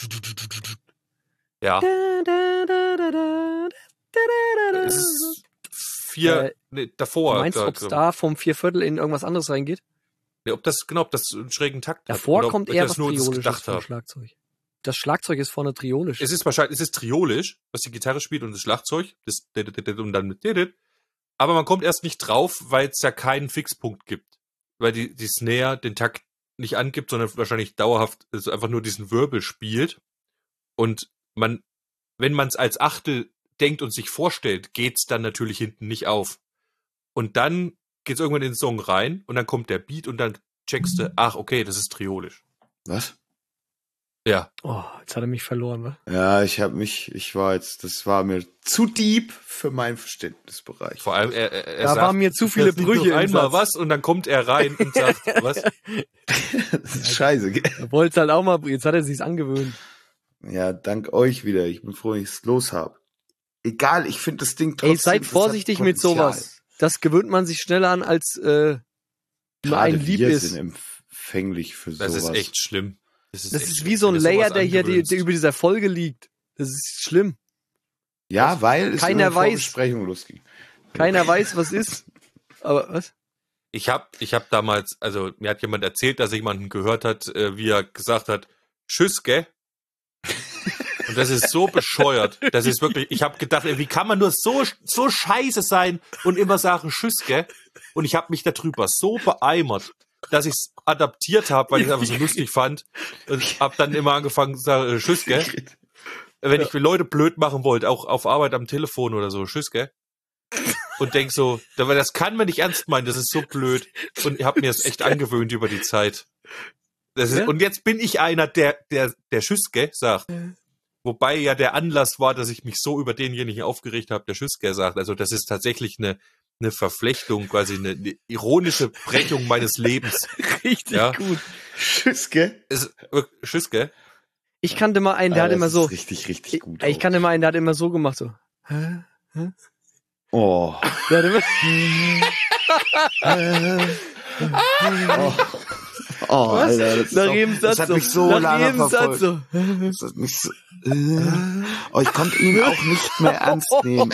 Ja. Es ist davor. Du meinst, ob es da vom Vierviertel in irgendwas anderes reingeht? Nee, ob das einen schrägen Takt hat. Davor oder kommt ob eher ich was das nur Triolisches gedacht vom habe. Schlagzeug. Das Schlagzeug ist vorne triolisch. Es ist triolisch, was die Gitarre spielt und das Schlagzeug. Und dann mit. Aber man kommt erst nicht drauf, weil es ja keinen Fixpunkt gibt. Weil die Snare den Takt nicht angibt, sondern wahrscheinlich dauerhaft einfach nur diesen Wirbel spielt. Und wenn man es als Achtel denkt und sich vorstellt, geht's dann natürlich hinten nicht auf. Und dann geht's irgendwann in den Song rein und dann kommt der Beat und dann checkst du, ach, okay, das ist triolisch. Was? Ja. Oh, jetzt hat er mich verloren, wa? Ja, das war mir zu deep für meinen Verständnisbereich. Vor allem, er Da sagt, waren mir zu viele das liegt Brüche noch im einmal Satz. was und dann kommt er rein und sagt, was? Das ist scheiße, gell? Er wollte halt auch mal, jetzt hat er sich's angewöhnt. Ja, dank euch wieder. Ich bin froh, dass ich es los habe. Egal, ich finde das Ding trotzdem... Ey, seid das vorsichtig hat mit Potenzial. sowas. Das gewöhnt man sich schneller an, als nur Gerade ein Lieb wir ist. sind empfänglich für Das sowas. ist echt schlimm. Das echt ist schlimm. wie so ein Wenn du Layer, sowas der hier angewöhnst. der über dieser Folge liegt. Das ist schlimm. Ja, weil es Keiner über weiß. Vorbesprechung losging. Keiner weiß, was ist. Aber was? Ich hab damals, also mir hat jemand erzählt, dass er jemanden gehört hat, wie er gesagt hat, tschüss, gell? Und das ist so bescheuert. Das ist wirklich, ich habe gedacht, ey, wie kann man nur so scheiße sein und immer sagen, tschüss, gell? Und ich habe mich darüber so beeimert, dass ich es adaptiert habe, weil ich es einfach so lustig fand. Und habe dann immer angefangen zu sagen, tschüss, gell? Wenn ich Leute blöd machen wollte, auch auf Arbeit am Telefon oder so, tschüss, gell? Und denk so, das kann man nicht ernst meinen, das ist so blöd. Und ich habe mir das echt angewöhnt über die Zeit. Und jetzt bin ich einer, der tschüss, gell, sagt. Wobei ja der Anlass war, dass ich mich so über denjenigen aufgeregt habe, der tschüss, gell, sagt. Also das ist tatsächlich eine Verflechtung, quasi eine ironische Brechung meines Lebens. Richtig gut. Tschüss, gell? Tschüss, gell? Ich kannte mal einen, der hat immer so. Richtig, richtig gut. Ich kannte mal einen, der hat immer so gemacht, so. Oh. Der hat immer, Oh, was? Alter, das, Nach jedem Satz das hat so. mich so Nach lange jedem verfolgt. Satz so. Das hat mich so, oh, ich konnte ihn auch nicht mehr ernst nehmen.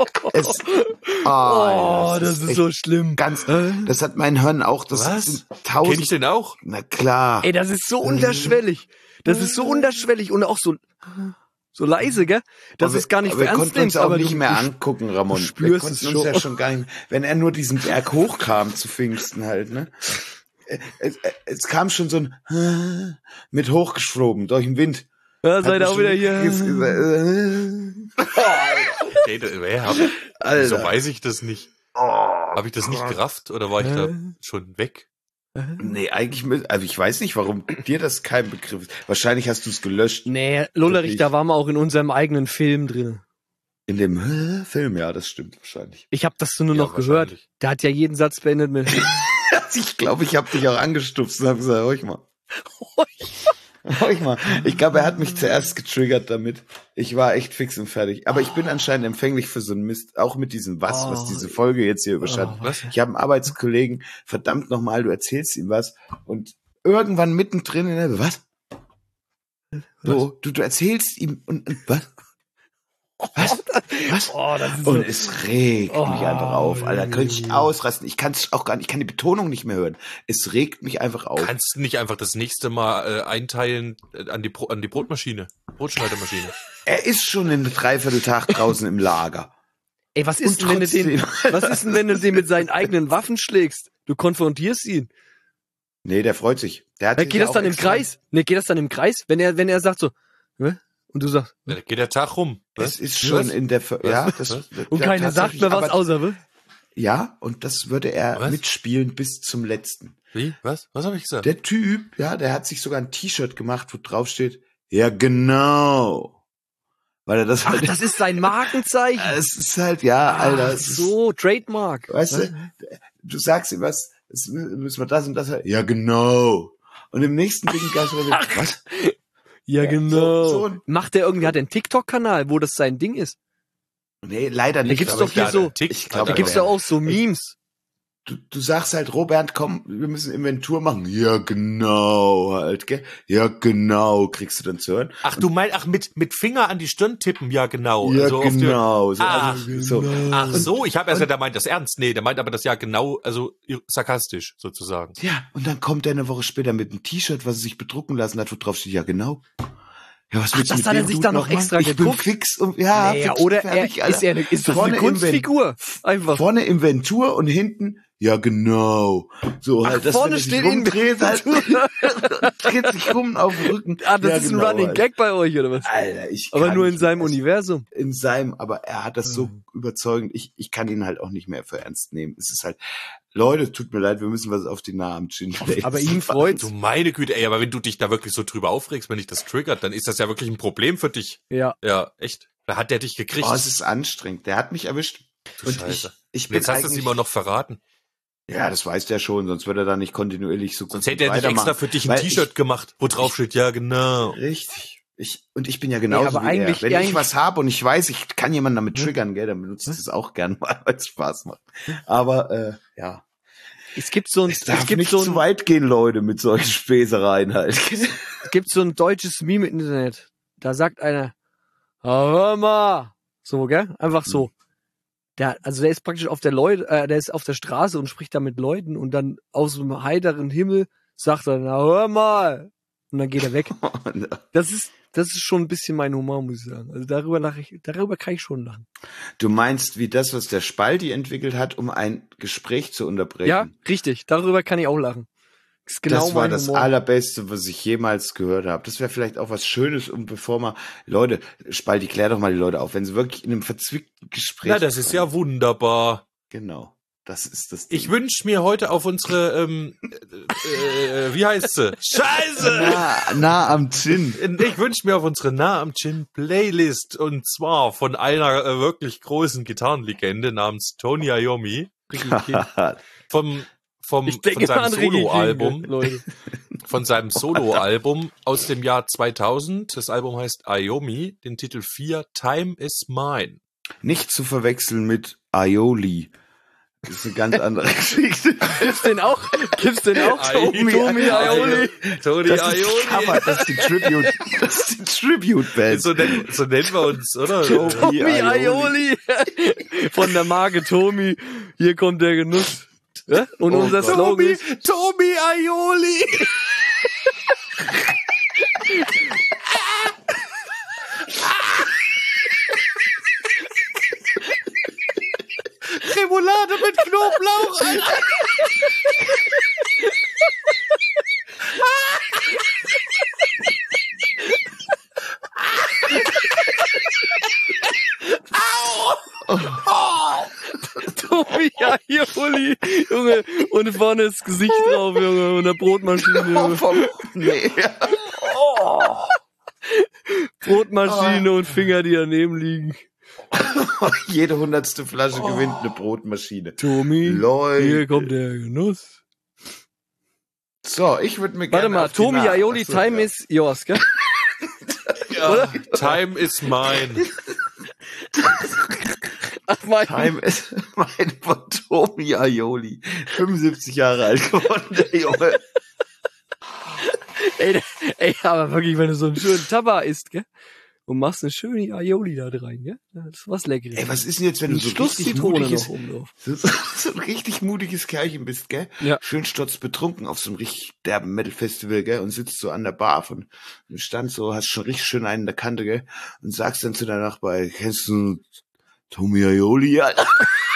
Oh, das ist so schlimm. Das hat mein Hirn auch, das Was? sind Kenn ich 1000, den auch? na klar. Ey, das ist so unterschwellig. Das ist so unterschwellig und auch so leise, gell? Das ist gar nicht aber für wir ernst konnten uns nimmst, auch aber nicht du, mehr du angucken, Ramon. Wir spürst konnten es uns schon. ja schon gar nicht, wenn er nur diesen Berg hochkam zu Pfingsten halt, ne? Es kam schon so ein mit hochgeschoben durch den Wind. Ja, seid ihr auch wieder hier. Wieso weiß ich das nicht? Habe ich das nicht gerafft oder war ich da schon weg? Nee, also ich weiß nicht, warum dir das kein Begriff ist. Wahrscheinlich hast du es gelöscht. Nee, Lollerich, da waren wir auch in unserem eigenen Film drin. In dem Film, ja, das stimmt wahrscheinlich. Ich habe das so nur Ja, noch gehört. wahrscheinlich. Der hat ja jeden Satz beendet mit. Ich glaube, ich habe dich auch angestupst und habe gesagt, horch mal. Horch mal. Ich glaube, er hat mich zuerst getriggert damit. Ich war echt fix und fertig. Aber ich bin anscheinend empfänglich für so einen Mist. Auch mit diesem was diese Folge jetzt hier überschattet. Was? Ich habe einen Arbeitskollegen, verdammt nochmal, du erzählst ihm was. Und irgendwann mittendrin in der, was? So, du erzählst ihm und was? Was? Was? Oh, das ist Und so, es regt mich einfach auf, Alter. Könnte ich ausrasten. Ich kann es auch gar nicht, ich kann die Betonung nicht mehr hören. Es regt mich einfach auf. Kannst du nicht einfach das nächste Mal einteilen an die Brotmaschine, Brotschneidermaschine? Er ist schon in Dreivierteltag draußen im Lager. ey, was ist denn, Und wenn du den mit seinen eigenen Waffen schlägst? Du konfrontierst ihn. Nee, der freut sich. Der hat sich Geht ja das auch dann im extra- Kreis? Nee, geht das dann im Kreis? Wenn er sagt so, "Hä?" Und du sagst, Ja, da geht der Tag rum. Es ist schon Was? in der, ja, das, und ja, keiner sagt tatsächlich, mir was aber- außer, "Hä?" Ja, und das würde er Was? mitspielen bis zum letzten. Wie? Was? Was habe ich gesagt? Der Typ, ja, der hat sich sogar ein T-Shirt gemacht, wo drauf steht, ja genau. Weil er das Ach, halt... das ist sein Markenzeichen. Es ist halt, ja, Alter. Ach Es ist, so, Trademark. weißt du sagst ihm was, es müssen wir das und das. Ja, genau. Und im nächsten Ding gleich wieder, was? Ja, genau. so- Macht der irgendwie, hat er einen TikTok-Kanal, wo das sein Ding ist? Nee, leider Da nicht. gibt's aber doch hier so, ich glaube, da gibt's doch auch so Memes. du sagst halt, Robert, komm, wir müssen Inventur machen. Ja, genau, halt, gell? Ja, genau, kriegst du dann zu hören. Ach, du meinst, mit Finger an die Stirn tippen, ja genau. Ja, Also auf die- genau. So, Ah, so. Ach so, ich habe erst gedacht, der meint das ernst. Nee, der meint aber das ja genau, also sarkastisch sozusagen. Ja, und dann kommt er eine Woche später mit einem T-Shirt, was er sich bedrucken lassen hat, wo drauf steht, ja, genau. Ja, was willst du das mit hat er dem sich Dude dann noch machen? extra Ich bin gedruckt? fix und, ja, Naja, fix oder und fertig, ist er ist das Vorne eine Kunstfigur? Einfach. Vorne Inventur und hinten, ja, genau. So, halt, das, vorne wenn er sich steht rumdreht, halt, dreht sich rum auf dem Rücken. Ah, das Ja, ist genau, ein Running halt. Gag bei euch, oder was? Alter, ich Aber kann nur in nicht seinem mehr. Universum. In seinem, aber er hat das so überzeugend, ich kann ihn halt auch nicht mehr für ernst nehmen. Es ist halt, Leute, tut mir leid, wir müssen was auf die Namen-Chin legen. Aber ihn freut's. Du meine Güte, ey, aber wenn du dich da wirklich so drüber aufregst, wenn dich das triggert, dann ist das ja wirklich ein Problem für dich. Ja. Ja, echt. Da hat der dich gekriegt. Oh, es ist anstrengend. Der hat mich erwischt. Du Und Scheiße. ich Und bin jetzt hast du es eigentlich- ihm auch noch verraten. Ja, das weiß der schon, sonst würde er da nicht kontinuierlich so Sonst hätte er nicht extra für dich ein Weil T-Shirt gemacht, wo drauf steht, ja genau. Richtig. Ich bin ja genauso aber wie eigentlich- er. Wenn ja, ich eigentlich- was habe und ich weiß, ich kann jemanden damit triggern, gell, dann benutze ich das auch gern mal, weil es Spaß macht. Aber ja, Es gibt so ein, es darf es gibt nicht so zu ein, weit gehen, Leute, mit solchen Späßereien halt. es gibt so ein deutsches Meme im Internet. Da sagt einer, hör mal. So, gell? Einfach so. Der ist praktisch auf der ist auf der Straße und spricht da mit Leuten und dann aus dem heiteren Himmel sagt er, na hör mal. Und dann geht er weg. Das ist schon ein bisschen mein Humor, muss ich sagen. Also darüber kann ich schon lachen. Du meinst, wie das, was der Spalti entwickelt hat, um ein Gespräch zu unterbrechen? Ja, richtig. Darüber kann ich auch lachen. Das ist genau das war mein das Humor. Allerbeste, was ich jemals gehört habe. Das wäre vielleicht auch was Schönes, und bevor man, Leute, Spalti, klär doch mal die Leute auf, wenn sie wirklich in einem verzwickten Gespräch Na, das ist ja wunderbar. Genau. Das ist das Ding. Ich wünsche mir heute auf unsere, wie heißt sie? Scheiße! nah am Chin. Ich wünsche mir auf unsere Nah am Chin Playlist, und zwar von einer wirklich großen Gitarrenlegende namens Tony Iommi, von seinem an Ricky King, Soloalbum, Leute. von seinem Soloalbum aus dem Jahr 2000. Das Album heißt Iommi, den Titel 4, Time is Mine. Nicht zu verwechseln mit Aioli. Das ist eine ganz andere Geschichte. Gibt's den auch? Tommy Aioli. Tony Das ist Iommi. Cover, das ist die Tribute-Band. So nennen wir uns, oder? Tommy Aioli. Von der Marke Tommy. Hier kommt der Genuss. Ja? Und Oh unser Gott. Slogan ist, Tommy Aioli. Remoulade mit Knoblauch, Alter. Tommy Aioli. Junge, und vorne ist das Gesicht drauf, Junge, und eine Brotmaschine, Junge. Nee. Brotmaschine und Finger, die daneben liegen. Jede 100. Flasche gewinnt eine Brotmaschine. Tommy, Leute. hier kommt der Genuss. So, ich würde mir gerne Warte mal, auf die Tommy Naht- Aioli, Ach so, Time ja. is yours, gell? Ja, Time is mine. Ach, mein. Time ist mein von Tommy Aioli. 75 Jahre alt geworden, der Junge. Ey, aber wirklich, wenn du so einen schönen Tabak isst, gell? Und machst eine schöne Aioli da rein, gell? Das ist was Leckeres. Ey, was ist denn jetzt, wenn du Ein so Schluss richtig Zitrone mutiges, noch oben drauf. so ein richtig mutiges Kerlchen bist, gell? Ja. Schön sturzbetrunken auf so einem richtig derben Metal-Festival, gell? Und sitzt so an der Bar von dem Stand so, hast schon richtig schön einen in der Kante, gell? Und sagst dann zu deinem Nachbar, kennst du Tommy Aioli? Alter?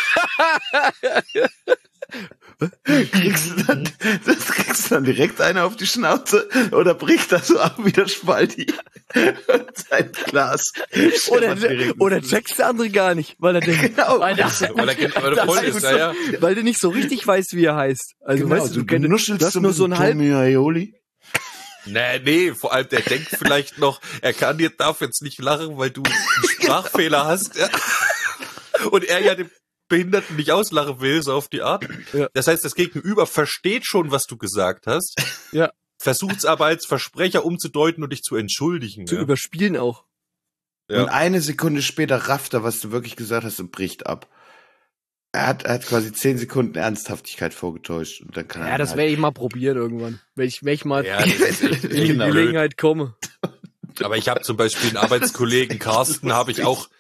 kriegst du dann direkt eine auf die Schnauze oder bricht das so ab wie der Spalti und sein Glas? Oder checkst der andere gar nicht, weil er denkt, Genau. Weil er voll ist, ja. weil der nicht so richtig weiß, wie er heißt. Also Genau, weißt du, du nuschelst hast nur so einen Tommy Aioli. Nee, vor allem der denkt vielleicht noch, darf jetzt nicht lachen, weil du einen Sprachfehler hast. Ja. Und er ja den Behinderten nicht auslachen will, so auf die Art. Ja. Das heißt, das Gegenüber versteht schon, was du gesagt hast. Ja. Versucht's aber als Versprecher umzudeuten und dich zu entschuldigen. Zu überspielen auch. Ja. Und eine Sekunde später rafft er, was du wirklich gesagt hast, und bricht ab. Er hat quasi 10 Sekunden Ernsthaftigkeit vorgetäuscht. Und dann kann Ja, das werde ich mal probieren irgendwann. Wenn ich mal Ja, das ist echt in die genau. Gelegenheit komme. Aber ich habe zum Beispiel einen Arbeitskollegen Carsten habe ich auch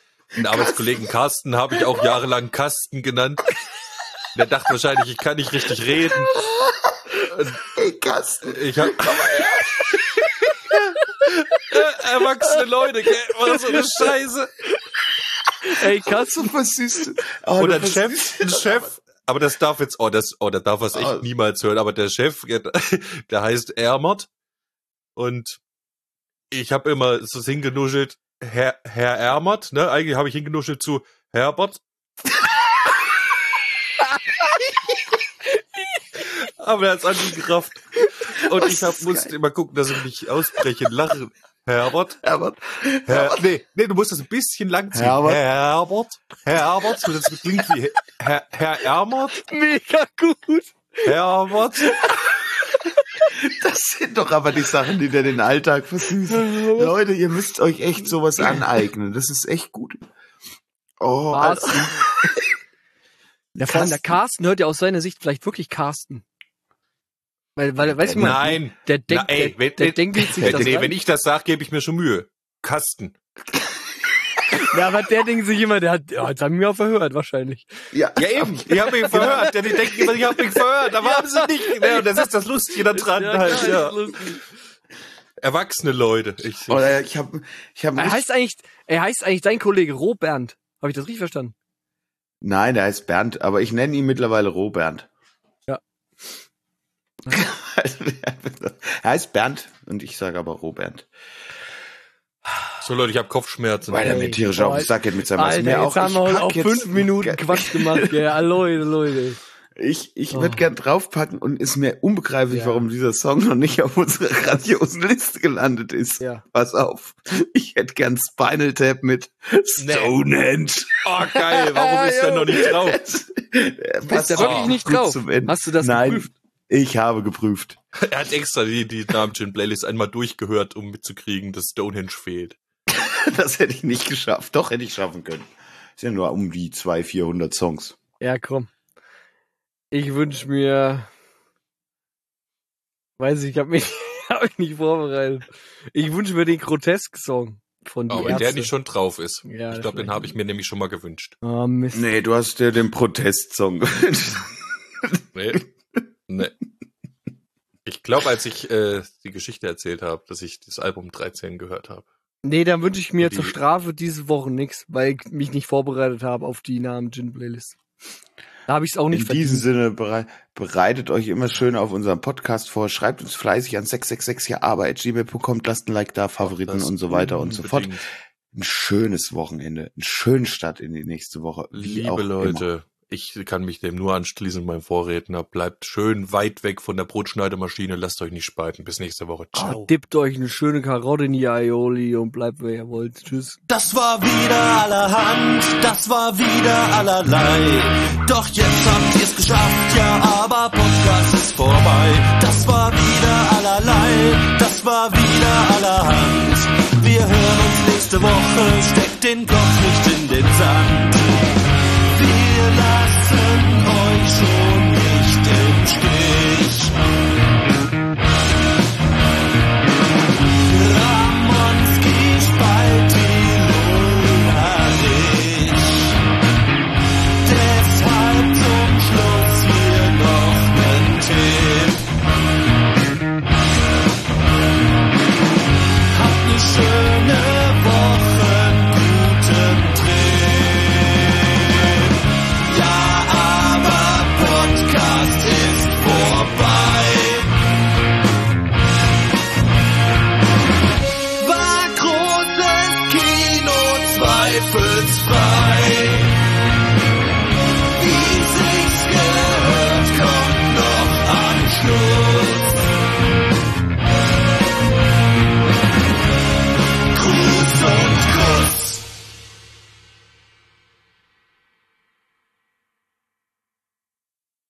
jahrelang Kasten genannt. Der dachte wahrscheinlich, ich kann nicht richtig reden. Hey, Carsten. Ich hab erwachsene Leute, gell? Was so eine Scheiße. Ey, Katze, Was siehst du? Und ein Chef, aber das darf jetzt, da darf es echt niemals hören, aber der Chef, der heißt Ermert und ich habe immer so hingenuschelt, Herr Ermert, ne, eigentlich habe ich hingenuschelt zu Herbert. Aber er hat's angerafft. Und ich musste immer gucken, dass ich nicht ausbreche und lachen. Herbert. Nee, du musst das ein bisschen lang ziehen. Herbert. So, das klingt wie Herr Ermert. mega gut. Herbert. Das sind doch aber die Sachen, die dir den Alltag versüßen. Leute, ihr müsst euch echt sowas aneignen. Das ist echt gut. Oh, Carsten. Alter. Ja, vor allem der Carsten hört ja aus seiner Sicht vielleicht wirklich Carsten. Weil weißt du mal, Nein. der denkt sich das rein. Wenn ich das sage, gebe ich mir schon Mühe. Kasten. Ja, aber der denkt sich immer, jetzt haben wir auch verhört, wahrscheinlich. Ja, eben. Ich habe mich verhört. Die denken immer, ich habe mich verhört. Aber haben sie nicht. Ja, und das ist das Lustige da dran. Ja, halt, klar, ja. ist lustig. Erwachsene Leute. Oder ich hab Er heißt eigentlich dein Kollege Robernd. Habe ich das richtig verstanden? Nein, der heißt Bernd, aber ich nenne ihn mittlerweile Robernd. Ja. Er heißt Bernd und ich sage aber Robernd. So Leute, ich habe Kopfschmerzen. Weil er mir tierisch auf den Sack geht mit seinem Alter, jetzt haben wir auch 5 Minuten Quatsch gemacht, gell? Leute. Ich würde gern draufpacken und ist mir unbegreiflich, warum dieser Song noch nicht auf unserer grandiosen Liste gelandet ist. Ja. Pass auf. Ich hätte gern Spinal Tap mit Stonehenge. Oh, geil. Warum ist der noch nicht drauf? Bist du wirklich nicht drauf? Hast du das geprüft? Ich habe geprüft. Er hat extra die Namen-Playlist einmal durchgehört, um mitzukriegen, dass Stonehenge fehlt. Das hätte ich nicht geschafft. Doch, hätte ich schaffen können. Es sind nur um die 200-400 Songs. Ja, komm. Ich wünsche mir... ich habe mich nicht vorbereitet. Ich wünsche mir den Grotesk-Song von Die Aber wenn Ärzte. der nicht schon drauf ist. Ja, Ich glaube, den habe ich mir nämlich schon mal gewünscht. Oh, Mist. Nee, du hast dir den Protest-Song gewünscht. Nee. Ich glaube, als ich die Geschichte erzählt habe, dass ich das Album 13 gehört habe. Nee, dann wünsche ich mir zur Strafe diese Woche nix, weil ich mich nicht vorbereitet habe auf die Namen-Gin-Playlist. Da habe ich es auch nicht In diesem Sinne, bereitet euch immer schön auf unseren Podcast vor, schreibt uns fleißig an 666jaaber@gmail.com, lasst ein Like da, Favoriten und so weiter und so fort. Ein schönes Wochenende, einen schönen Start in die nächste Woche. Liebe Leute, ich kann mich dem nur anschließen, mein Vorredner. Bleibt schön weit weg von der Brotschneidemaschine, lasst euch nicht spalten. Bis nächste Woche. Ciao. Dippt euch eine schöne Karotte in die Aioli und bleibt, wer ihr wollt. Tschüss. Das war wieder allerhand, das war wieder allerlei. Doch jetzt habt ihr's geschafft, ja, aber Podcast ist vorbei. Das war wieder allerlei, das war wieder allerhand. Wir hören uns nächste Woche, steckt den Kopf nicht in den Sand.